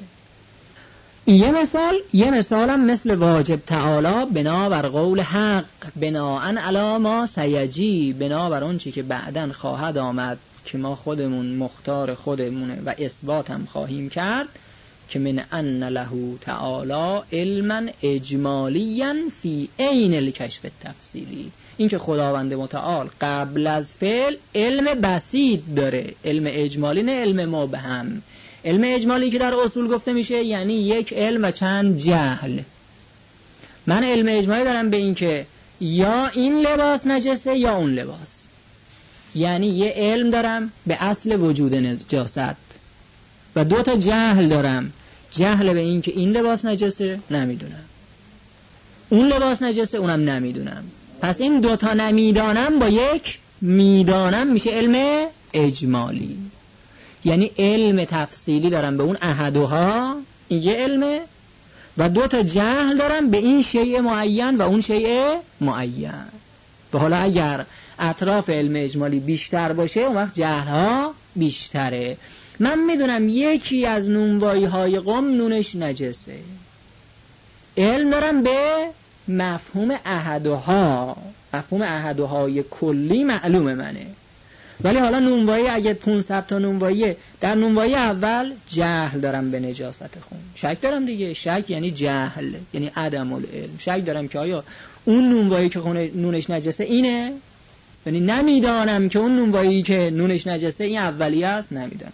یه مثال هم مثل واجب تعالی بنا بر قول حق، بناءً علی ما سیجی، بنا بر اون چی که بعداً خواهد آمد که ما خودمون مختار خودمونه و اثبات هم خواهیم کرد، که من ان له تعالی علما اجمالیا فی عین الکشف التفصیلی، این که خداوند متعال قبل از فعل علم بسیط داره، علم اجمالی نه علم مبهم. علم اجمالی که در اصول گفته میشه یعنی یک علم و چند جهل. من علم اجمالی دارم به این که یا این لباس نجسه یا اون لباس، یعنی یه علم دارم به اصل وجود نجاست و 2 تا جهل دارم، جهل به این که این لباس نجسه نمیدونم، اون لباس نجسه اونم نمیدونم. پس این 2 تا نمیدانم با یک میدانم میشه علم اجمالی. یعنی علم تفصیلی دارم به اون احدها، این یه علمه، و 2 تا جهل دارم به این شیء معین و اون شیء معین. و حالا اگر اطراف علم اجمالی بیشتر باشه اون وقت جهل ها بیشتره. من میدونم یکی از نونوایی های قم نونش نجسه، علم دارم به مفهوم احدها، مفهوم احدهای کلی معلوم منه، ولی حالا نونوایی اگه 500 تا نونواییه، در نونوایی اول جهل دارم به نجاست خون، شک دارم دیگه، شک یعنی جهل، یعنی عدم العلم، شک دارم که آیا اون نونوایی که نونش نجسه اینه، یعنی نمیدانم که اون نونوایی که نونش نجسه این اولیه است، نمیدانم.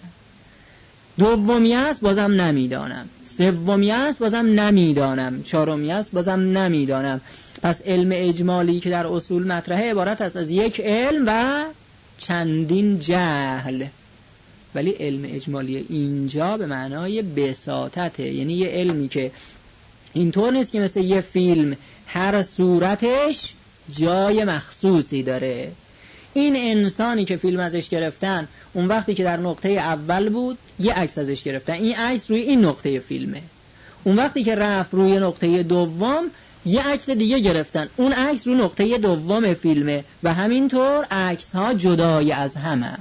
دومی است بازم نمیدانم، سومی است بازم نمیدانم، چهارمی است بازم نمیدانم. پس علم اجمالی که در اصول مطرحه عبارت است از یک علم و چندین جهل، ولی علم اجمالی اینجا به معنای بساطته، یعنی یه علمی که اینطور نیست که مثل یه فیلم هر صورتش جای مخصوصی داره. این انسانی که فیلم ازش گرفتن اون وقتی که در نقطه اول بود یه عکس ازش گرفتن، این عکس روی این نقطه فیلمه، اون وقتی که رفت روی نقطه دوم یه عکس دیگه گرفتن، اون عکس رو نقطه دوم فیلمه و همینطور عکس ها جدای از همن.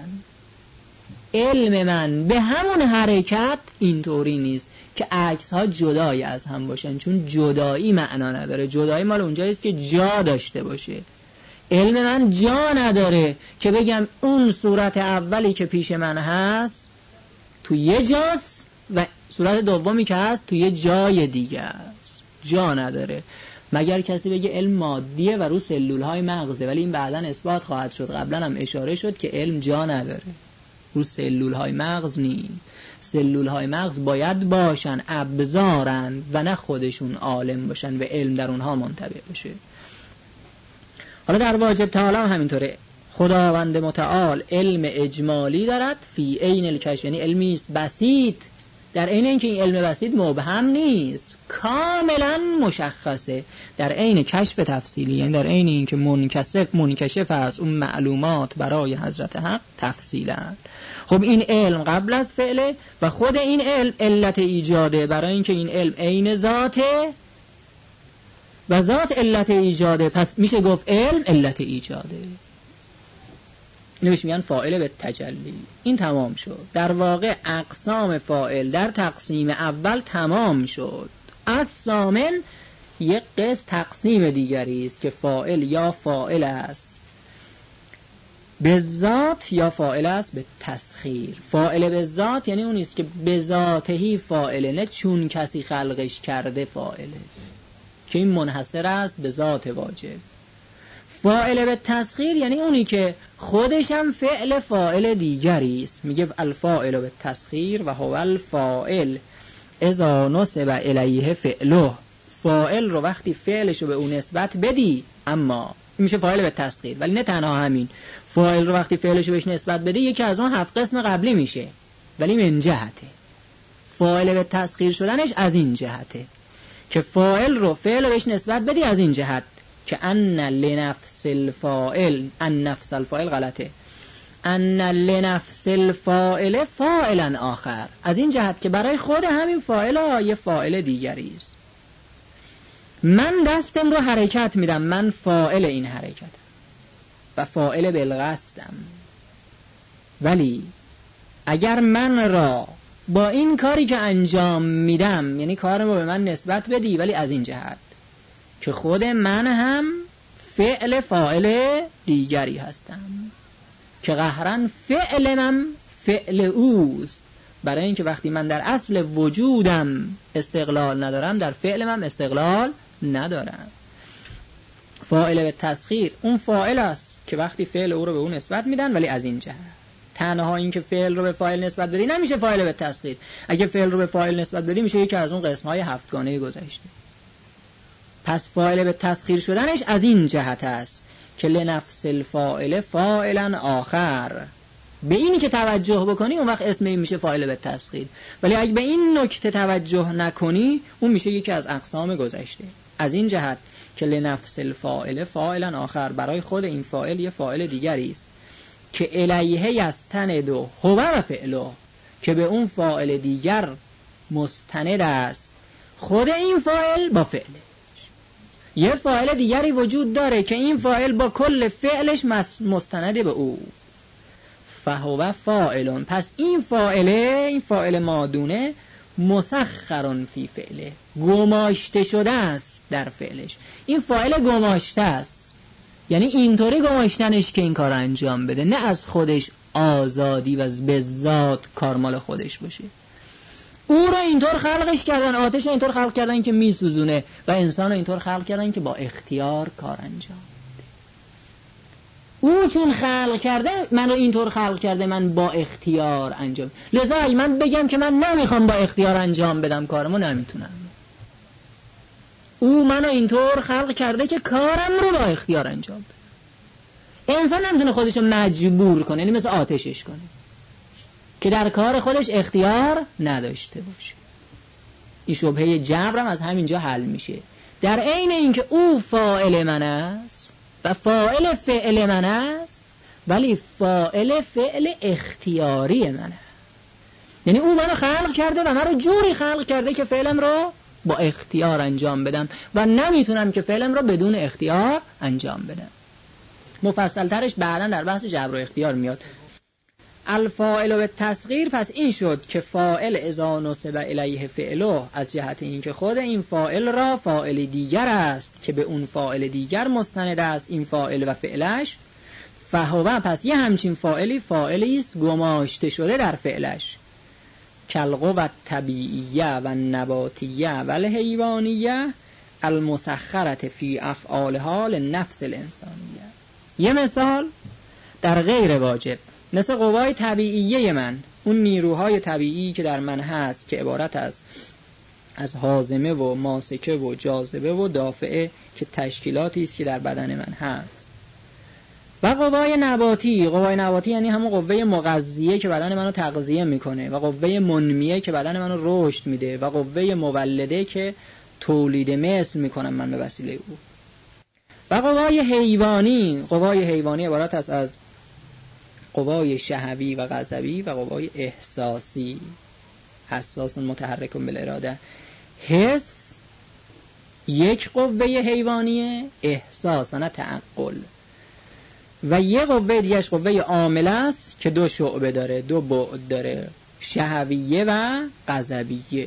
علم من به همون حرکت اینطوری نیست که عکس ها جدای از هم باشن، چون جدایی معنا نداره، جدایی مال اونجاییست که جا داشته باشه. علم من جا نداره که بگم اون صورت اولی که پیش من هست تو یه جاست و صورت دومی که هست تو یه جای دیگه است، جا نداره. مگر کسی بگه علم مادیه و رو سلول های مغزه، ولی این بعداً اثبات خواهد شد، قبلا هم اشاره شد که علم جا نداره، رو سلول های مغز نیست. سلول های مغز باید باشن ابزارن و نه خودشون عالم باشن و علم در اونها منطبع بشه. حالا در واجب تعالی هم همینطوره، خداوند متعال علم اجمالی دارد فی عین الکشف، یعنی علمی است بسیط، در عین اینکه این علم بسیط مبهم نیست، کاملا مشخصه، در عین کشف تفصیلی، یعنی در عین اینکه منکشف است اون معلومات برای حضرت حق تفصیلا. خب این علم قبل از فعله و خود این علم علت ایجاده، برای اینکه این علم عین ذاته و ذات علت ایجاده، پس میشه گفت علم علت ایجاده. نمیشه میگن فاعل به تجلی. این تمام شد. در واقع اقسام فاعل در تقسیم اول تمام شد. از ثامن یک قسم تقسیم دیگری است که فاعل یا فاعل است به ذات یا فاعل است به تسخیر. فاعل به ذات یعنی اون است که به ذاتهی فاعله، نه چون کسی خلقش کرده فاعله، که این منحصر است به ذات واجب. فاعل به تسخیر یعنی اونی که خودش هم فعل فاعل دیگری است. میگه الفاعل به تسخیر و هو الفاعل اذا نسب الیه فعله. فاعل رو وقتی فعلش رو به اون نسبت بدی، اما میشه فاعل به تسخیر، ولی نه تنها همین، فاعل رو وقتی فعلش رو بهش نسبت بدی یکی از اون 7 قسم قبلی میشه، ولی من جهته. فاعل به تسخیر شدنش از این جهته که فاعل رو فعل رو بهش نسبت بدی از این جهت که ان لنفس الفاعل، ان نفس الفاعل غلطه، ان لنفس الفاعل فاعلا آخر، از این جهت که برای خود همین فاعل یه فاعل دیگری است. من دستم رو حرکت میدم، من فاعل این حرکتم و فاعل بالقصدم، ولی اگر من را با این کاری که انجام میدم، یعنی کارم رو به من نسبت بدی ولی از این جهت که خود من هم فعل فاعل دیگری هستم، که قهرن فعل من فعل اوست، برای اینکه وقتی من در اصل وجودم استقلال ندارم در فعل من استقلال ندارم. فاعل به تسخیر اون فاعل است که وقتی فعل او رو به اون نسبت میدن ولی از این جهت. تنها این که فعل رو به فاعل نسبت بدی نمیشه فاعل به تسخیر. اگه فعل رو به فاعل نسبت بدی میشه یکی از اون قسم‌های 7 گانه گذشته. پس فاعل به تسخیر شدنش از این جهت است که لنفس الفاعل فاعلا آخر. به اینی که توجه بکنی اون وقت اسم این میشه فاعل به تسخیر، ولی اگه به این نکته توجه نکنی اون میشه یکی از اقسام گذشته. از این جهت که لنفس الفاعل فاعلا آخر، برای خود این فاعل یه فاعل دیگری است که الیه یستند و هو و فعله، که به اون فاعل دیگر مستند است خود این فاعل با فعلش. یه فاعل دیگری وجود داره که این فاعل با کل فعلش مستند به او. فهو فاعلون. پس این فاعل مادونه مسخرون فی فعله، گماشته شده است در فعلش. این فاعل گماشته است، یعنی اینطوری گماشتنش که این کار انجام بده، نه از خودش آزادی و از به ذات کارمال خودش باشه. او رو اینطور خلقش کردن، آتش رو اینطور خلق کردن که میسوزونه و انسان رو اینطور خلق کردن که با اختیار کار انجام بده. او چون خلق کرده، من رو اینطور خلق کرده من با اختیار انجام. لذا اگه من بگم که من نمیخوام با اختیار انجام بدم کارمو، نمیتونم. او منو اینطور خلق کرده که کارم رو با اختیار انجام بده. انسان نمیتونه خودشو مجبور کنه، یعنی مثل آتشش کنه که در کار خودش اختیار نداشته باشه. این شبهه جبرم از همینجا حل میشه. در عین اینکه او فاعل من است و فاعل فعل من است، ولی فاعل فعل اختیاری من است. یعنی او منو خلق کرده و منو جوری خلق کرده که فعلم رو با اختیار انجام بدم و نمیتونم که فعلم رو بدون اختیار انجام بدم. مفصل ترش بعدا در بحث جبر و اختیار میاد. الفاعل به تصغیر، پس این شد که فاعل اذا نصب الیه فعله، از جهت اینکه خود این فاعل را فاعل دیگر است که به اون فاعل دیگر مستند است این فاعل و فعلش. فهو، پس یه همچین فاعلی است گماشته شده در فعلش، کالقوة الطبیعیه و النباتیه و الحیوانیه المسخرة فی افعالها للنفس الانسانیه. یه مثال در غیر واجب، مثل قوای طبیعیه من، اون نیروهای طبیعی که در من هست که عبارت است از هاضمه و ماسکه و جاذبه و دافعه که تشکیلاتی است که در بدن من هست. و قوای نباتی، قوای نباتی یعنی همون قوه مغذیه که بدن منو تغذیه میکنه، و قوه منمیه که بدن منو رشد میده، و قوه مولده که تولید مثل میکنم من به وسیله او. و قوای حیوانی، قوای حیوانی عبارت است از قوای شهوی و غضبی و قوای احساسی، حساس متحرک بالاراده. حس یک قوه حیوانیه، احساس و نه تعقل. و یه قوه دیگهش قوه عامله است که دو شعبه داره، دو بعد داره، شهویه و غضبیه،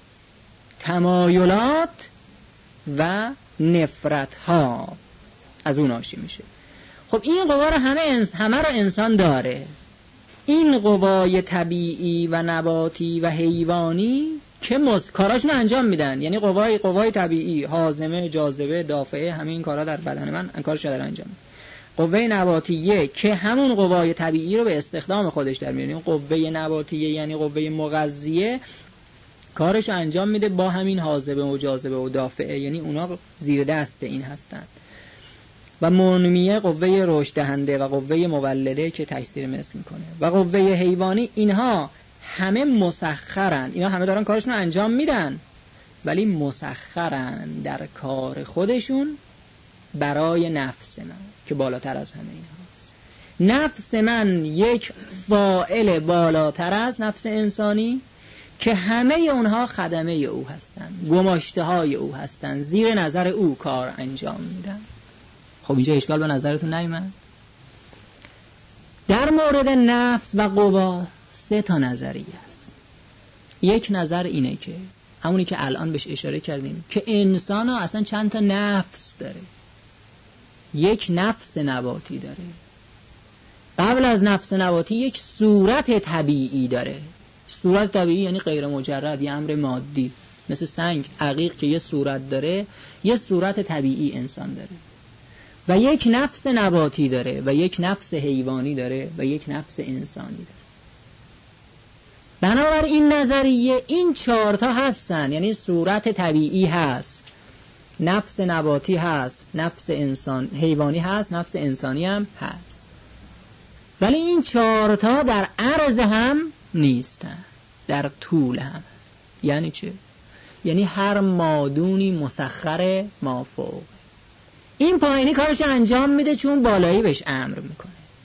تمایلات و نفرت ها از اون ناشی میشه. خب این قوا رو همه رو انسان داره. این قوای طبیعی و نباتی و حیوانی که کاراشون انجام میدن، یعنی قوای طبیعی هاضمه، جاذبه، دافعه، همین کارا در بدن من کارشو داره انجام میده. قوه نباتیه که همون قوای طبیعی رو به استخدام خودش در میاره. این قوه نباتیه یعنی قوه مغذیه کارشو انجام میده با همین هاضمه و جاذبه و دافعه، یعنی اونا زیر دست این هستن. و منمیه قوه رشد دهنده و قوه مولده که تکثیر مثل میکنه. و قوه حیوانی، اینها همه مسخرن، اینا همه دارن کارشون رو انجام میدن، ولی مسخرن در کار خودشون برای نفس من که بالاتر از همه اینها. نفس من یک فاعل بالاتر از نفس انسانی که همه اونها خدمه او هستن، گماشته های او هستن، زیر نظر او کار انجام میدن. خب اینجا اشکال به نظرتون نیامد؟ در مورد نفس و قوا 3 نظریه است. یک نظر اینه که همونی که الان بهش اشاره کردیم که انسان ها اصلا چند تا نفس داره. یک نفس نباتی داره، قبل از نفس نباتی یک صورت طبیعی داره. صورت طبیعی یعنی غیر مجرد، یه امر مادی، مثل سنگ، عقیق که یه صورت داره، یه صورت طبیعی انسان داره. و یک نفس نباتی داره و یک نفس حیوانی داره و یک نفس انسانی داره. بنابر این نظریه این 4 هستن، یعنی صورت طبیعی هست، نفس نباتی هست، نفس انسان حیوانی هست، نفس انسانی هم هست. ولی این 4 در عرض هم نیستن، در طول هم. یعنی چه؟ یعنی هر مادونی مسخر مافوق. این پایینی کارش انجام میده چون بالایی بهش امر میکنه.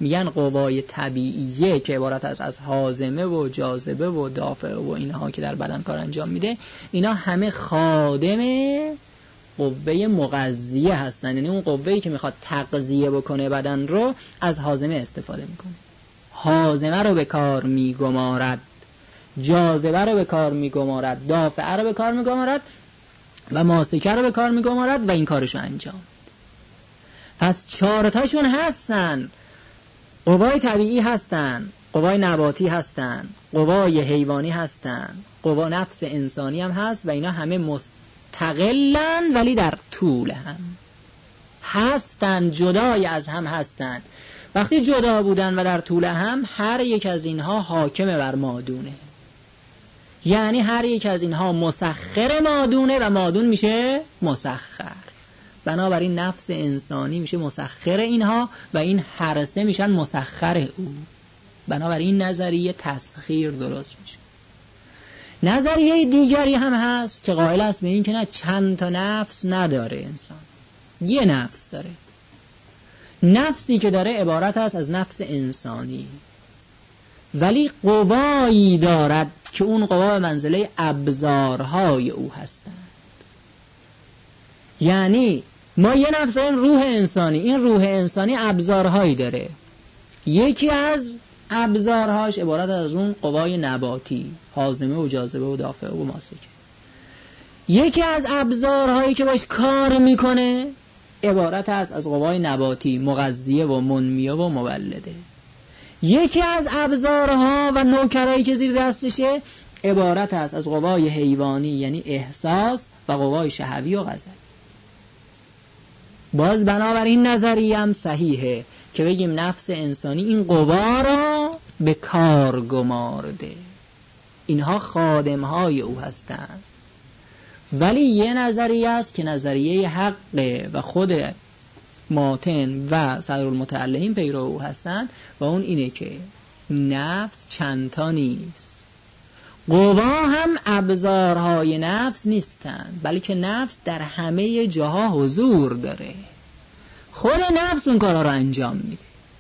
میگن قوای طبیعیه که عبارت از هاضمه و جاذبه و دافعه و اینها که در بدن کار انجام میده، اینا همه خادم قوه مغذیه هستن. یعنی اون قوه‌ای که میخواد تغذیه بکنه بدن رو از هاضمه استفاده میکنه. هاضمه رو به کار میگمارد، جاذبه رو به کار میگمارد، دافعه رو به کار میگمارد و ماسکه رو به کار میگمارد و این کارشو انجام. پس 4 تاشون هستن. قوای طبیعی هستن، قوای نباتی هستن، قوای حیوانی هستن، قوا نفس انسانی هم هست و اینا همه مستقلن ولی در طول هم هستن، جدای از هم هستن. وقتی جدا بودن و در طول هم، هر یک از اینها حاکم بر مادونه. یعنی هر یک از اینها مسخر مادونه و مادون میشه مسخر. بنابراین نفس انسانی میشه مسخر اینها و این هر سه میشن مسخر او. بنابراین نظریه تسخیر درست میشه. نظریه دیگری هم هست که قائل است به این که نه، چند تا نفس نداره انسان، یه نفس داره. نفسی که داره عبارت است از نفس انسانی، ولی قوایی دارد که اون قوا به منزله ابزارهای او هستند. یعنی ما یه نفس داریم، روح انسانی. این روح انسانی ابزارهایی داره. یکی از ابزارهاش عبارت از اون قوای نباتی، هاضمه و جاذبه و دافعه و ماسکه. یکی از ابزارهایی که باش کار میکنه عبارت است از قوای نباتی، مغذیه و منمیه و مولده. یکی از ابزارها و نوکرایی که زیر دستشه عبارت است از قوای حیوانی، یعنی احساس، و قوای شهوی و غضب. باز بنابراین نظریه هم صحیحه که بگیم نفس انسانی این قوا را به کار گمارده، اینها خادمهای او هستند. ولی یه نظریه است که نظریه حقه و خود ماتن و صدرالمتعلهین پیرو او هستند و اون اینه که نفس چندتا نیست. قوا هم ابزارهای نفس نیستند، بلکه نفس در همه جاها حضور داره. خود نفس اون کارا رو انجام میده.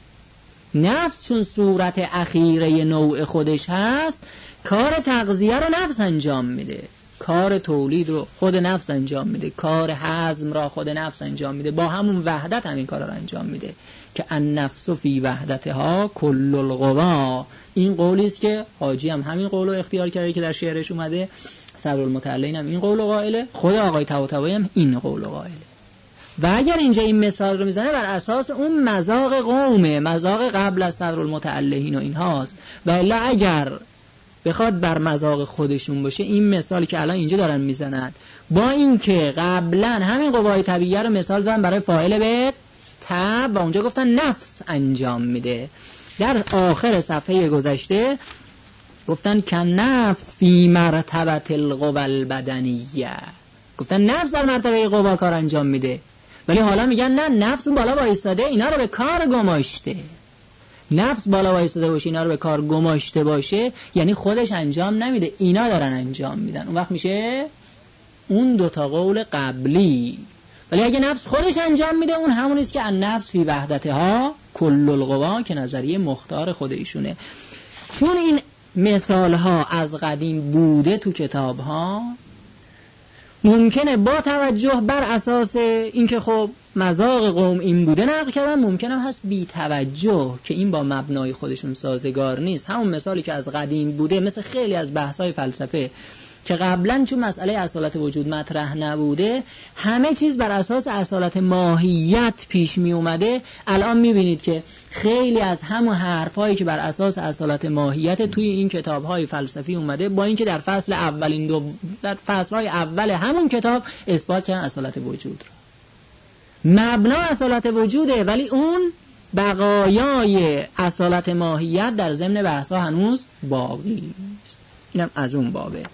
نفس چون صورت اخیره نوع خودش هست، کار تغذیه رو نفس انجام میده، کار تولید رو خود نفس انجام میده، کار هضم را خود نفس انجام میده. با همون وحدت همین کارا رو انجام میده که النفس فی وحدتها کل القوا. این قولی است که حاجی هم همین قول رو اختیار کرده که در شعرش اومده، صدرالمتعلهین هم این قول رو قائله، خود آقای طباطبایی هم این قول رو قائله. و اگر اینجا این مثال رو میزنه بر اساس اون مذاق قومه، مذاق قبل از صدرالمتعلهین و این هاست. و الا اگر بخواد بر مذاق خودشون باشه، این مثالی که الان اینجا دارن میزنن، با اینکه قبلا همین قوای طبیعی رو مثال دادن برای فاعل به تب و اونجا گفتن نفس انجام میده، در آخر صفحه گذشته گفتن که نفس فی مرتبت القوا البدنیه، گفتن نفس در مرتبه قوا کار انجام میده. ولی حالا میگن نه، نفس اون بالا وایساده اینا رو به کار گماشته. نفس بالا وایساده باشه اینا رو به کار گماشته باشه، یعنی خودش انجام نمیده، اینا دارن انجام میدن. اون وقت میشه اون دوتا قول قبلی. ولی اگه نفس خودش انجام میده، اون همونیست که النفس فی وحدتها کل القوا که نظریه مختار خود ایشونه. چون این مثال ها از قدیم بوده تو کتاب ها، ممکنه با توجه بر اساس اینکه خب مذاق قوم این بوده نقل کردن، ممکنه هست بی توجه که این با مبنای خودشون سازگار نیست. همون مثالی که از قدیم بوده، مثل خیلی از بحث‌های فلسفه که قبلا چون مسئله اصالت وجود مطرح نبوده، همه چیز بر اساس اصالت ماهیت پیش می اومده. الان می بینید که خیلی از همون حرفایی که بر اساس اصالت ماهیت توی این کتاب‌های فلسفی اومده، با اینکه در فصل اول در فصل‌های اول همون کتاب اثبات کردن اصالت وجود رو. مبنا اصالت وجوده، ولی اون بقایای اصالت ماهیت در ضمن بحث‌ها هنوز باقی است. اینم از اون بابه.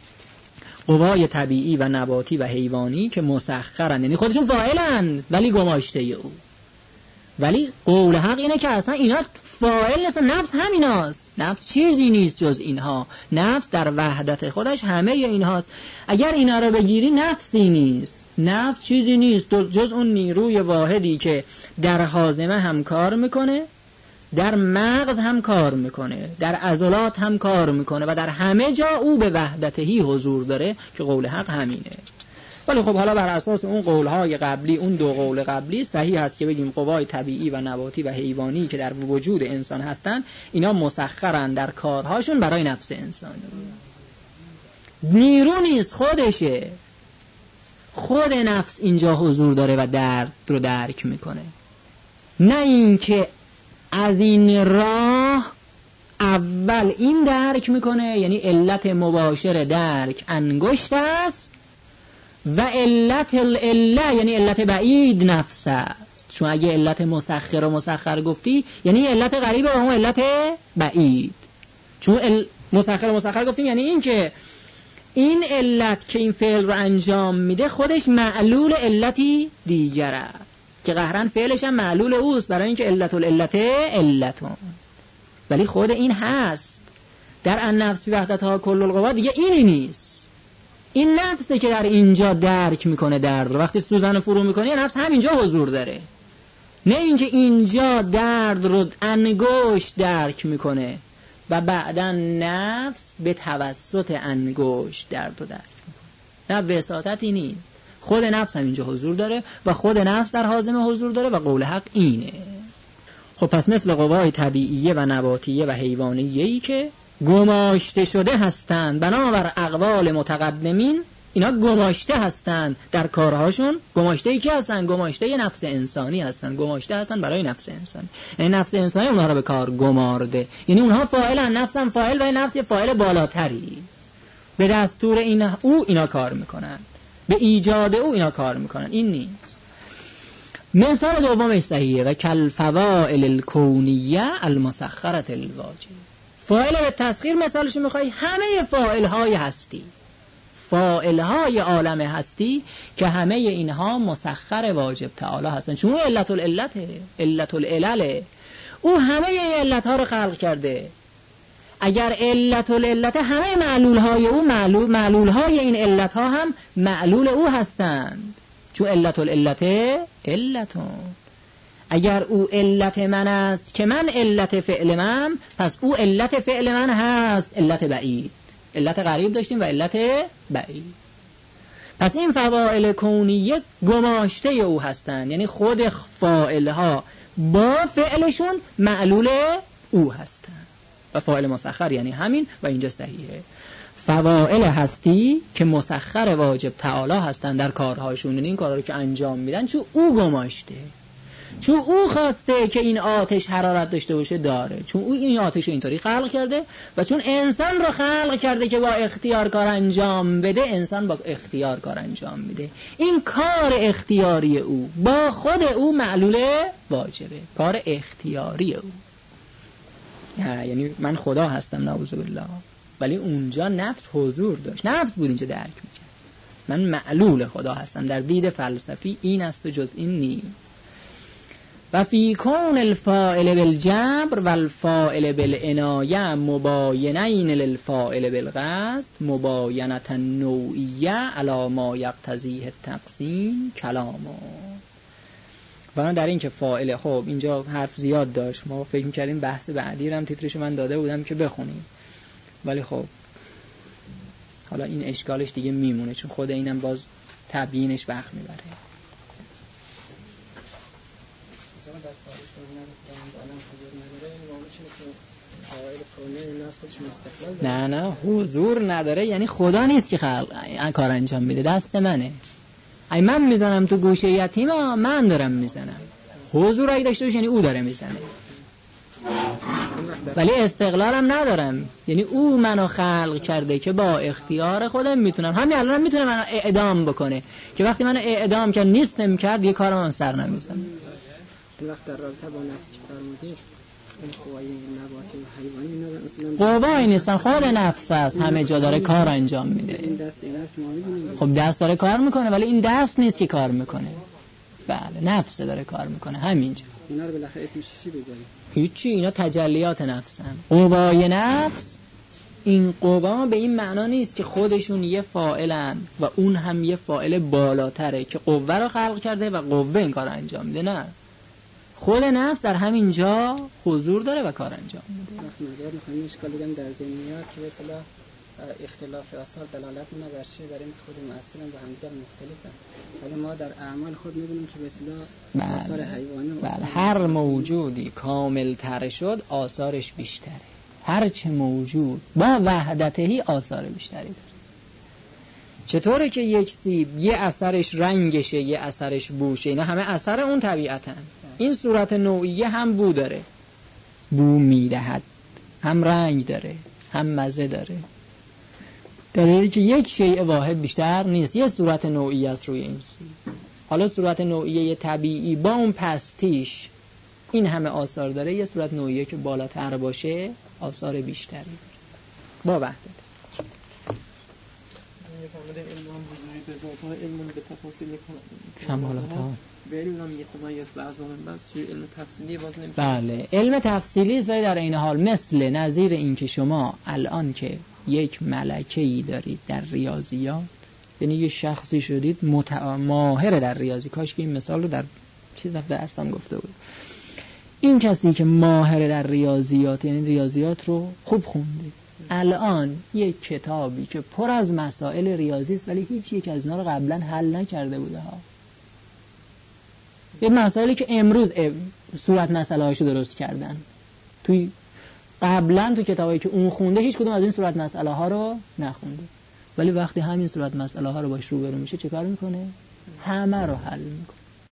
قوای طبیعی و نباتی و حیوانی که مسخرن، یعنی خودشون فاعلن ولی گماشته او. ولی قول حق اینه که اصلا اینا فاعل نیستن، نفس همیناست. نفس چیزی نیست جز اینها. نفس در وحدت خودش همه اینهاست. اگر اینا رو بگیری نفسی نیست، نفس چیزی نیست جز اون نیروی واحدی که در هاضمه هم کار میکنه، در مغز هم کار میکنه، در عضلات هم کار میکنه و در همه جا او به وحدتهی حضور داره که قول حق همینه. ولی خب حالا بر اساس اون قولهای قبلی، اون دو قول قبلی صحیح هست که بگیم قوای طبیعی و نباتی و حیوانی که در وجود انسان هستن اینا مسخرن در کارهاشون برای نفس انسانی. نیرو نیست، خودشه. خود نفس اینجا حضور داره و درد رو درک میکنه، نه اینکه از این راه اول این درک میکنه، یعنی علت مباشر درک انگشت است و علت العله یعنی علت بعید نفس است. چون اگه علت مسخر گفتی یعنی علت قریبه و اون علت بعید. چون مسخر گفتیم یعنی این که این علت که این فعل رو انجام میده خودش معلول علتی دیگر است که قهرن فعلش هم معلول اوست، برای اینکه علت العلت علتون. ولی خود این هست در النفس فی وحدتها کل القوا دیگه اینی نیست. این نفسه که در اینجا درک میکنه درد رو. وقتی سوزن فرو میکنه نفس همینجا حضور داره، نه اینکه اینجا درد رو انگشت درک میکنه و بعدا نفس به توسط انگشت درد رو درک میکنه. نه، وساطتی نیست. خود نفس هم اینجا حضور داره و خود نفس در حازمه حضور داره و قول حق اینه. خب پس مثل قوای طبیعیه و نباتیه و حیوانیه‌ای که گماشته شده هستند بنابر اقوال متقدمین، اینا گماشته هستند در کارهاشون. گماشته ای که هستن؟ گماشته نفس انسانی هستن، گماشته هستن برای نفس انسانی. یعنی نفس انسانی اونها رو به کار گمارده، یعنی اونها فاعلن، نفس هم فاعل و نفس یه فاعل بالاتری. به دستور اینا کار میکنن، به ایجاد اینا کار میکنن. این نیست. مثال دومش صحیحه و کل فواعل الکونیه المسخره الواجب. فاعل به تسخیر مثالش میخوای؟ همه فاعل‌های هستی، فاعل‌های عالم هستی که همه اینها مسخر واجب تعالی هستن. چون علت العلته، علت العلله، او همه این علت‌ها رو خلق کرده. اگر علت العلت همه معلول‌های او معلول‌های این علت‌ها هم معلول او هستند. چون علت العلت علتون. اگر او علت من است که من علت فعل من، پس او علت فعل من هست علت بعید. علت قریب داشتیم و علت بعید. پس این فواعل کونیه گماشته او هستند، یعنی خود فاعلها با فعلشون معلول او هستند و فاعل مسخر یعنی همین. و اینجا صحیحه فواعل هستی که مسخر واجب تعالی هستند در کارهاشون، یعنی این کارها رو که انجام میدن چون او گماشته، چون او خواسته که این آتش حرارت داشته باشه داره، چون او این آتش رو اینطوری خلق کرده و چون انسان رو خلق کرده که با اختیار کار انجام بده، انسان با اختیار کار انجام میده. این کار اختیاری او با خود او معلول واجبه، کار اختیاری او. یعنی من خدا هستم نعوذ بالله، ولی اونجا نفس حضور داشت، نفس بود اینجا درک میکرد من معلول خدا هستم. در دید فلسفی این است و جز این نیست. و فی کون الفاعل بالجبر و الفاعل بالعنایه مباینین للفاعل بالقصد مباینة نوعیه علی ما یقتضیه التقسیم کلامو. و در این که فاعل، خب اینجا حرف زیاد داشت، ما فکر می‌کردیم بحث بعدی رو هم تیترشو من داده بودم که بخونیم، ولی خب حالا این اشکالش دیگه میمونه چون خود اینم باز تبیینش وقت میبره. نه حضور نداره یعنی خدا نیست که کار انجام میده، دست منه. ای من میزنم تو گوشه یتیما، من دارم میزنم. حضور اگه داشته باشه یعنی او داره میزنه، ولی استقلالم ندارم، یعنی او منو خلق کرده که با اختیار خودم میتونم. همین الان میتونه منو اعدام بکنه که وقتی منو اعدام کرد نیستم کرد یه کار من سر نمیزنه. وقت در رابطه با نفس چی فرمودید؟ این قوای نباتی و حیوانی مثلا قوای نیستن، خود نفس است، همه جا داره کار انجام میده. این دست اینا که ما می‌بینیم، خب دست داره کار میکنه ولی این دست نیست که کار میکنه. بله نفس داره کار میکنه همینجا. اینا رو بالاخره اسمش چی بذاریم؟ هیچی، اینا تجلیات نفسن. قوای نفس، این قوا به این معنا نیست که خودشون یه فاعلن و اون هم یه فاعل بالاتره که قوه رو خلق کرده و قوه این کار انجام میده. نه، خود نفس در همین جا حضور داره و کار انجام میده. وقتی نظر می‌خوایم اشکال دیگه در ذهنیات که به اصطلاح اختلاف آثار دلالت می‌کنه بر چیز برای این خود مؤثرن و همدیگر مختلفن، ولی ما در اعمال خود می‌بینیم که به اصطلاح آثار حیوانی و هر موجودی کامل تر شد آثارش بیشتره. هر چه موجود با وحدتهی آثار بیشتری داره. چطوره که یک سیب یه اثرش رنگشه، یه اثرش بوشه، اینا همه اثر اون طبیعتن. این صورت نوعیه هم بو داره، بو میدهد، هم رنگ داره، هم مزه داره. دلیلی که یک شیء واحد بیشتر نیست، یه صورت نوعیه است روی این سیب. حالا صورت نوعیه طبیعی با اون پستیش این همه آثار داره، یه صورت نوعیه که بالاتر باشه آثار بیشتری داره با وحدت. فرمودن علم هم بزرگی به ذات ها، علم به تفاصیل کمالات ها به علم هم یتمایز بعضا من بعض توی علم تفصیلی باز نمیشه. بله علم تفصیلی است، ولی در این حال مثل نظیر این که شما الان که یک ملکه‌ای دارید در ریاضیات، یعنی یه شخصی شدید ماهر در ریاضی، کاش که این مثال رو در چیز درسم گفته بود. این کسی که ماهر در ریاضیات یعنی ریاضیات رو خوب خونده، الان یک کتابی که پر از مسائل ریاضی است ولی هیچ یک از اینا رو قبلا حل نکرده بوده ها، یه مسائلی که امروز صورت مسئله هاشو درست کردن، توی قبلا تو کتابایی که اون خونده هیچ کدوم از این صورت مسئله ها رو نخونده، ولی وقتی همین صورت مسئله ها رو باش روبرو میشه چه کار میکنه؟ همه رو حل میکنه.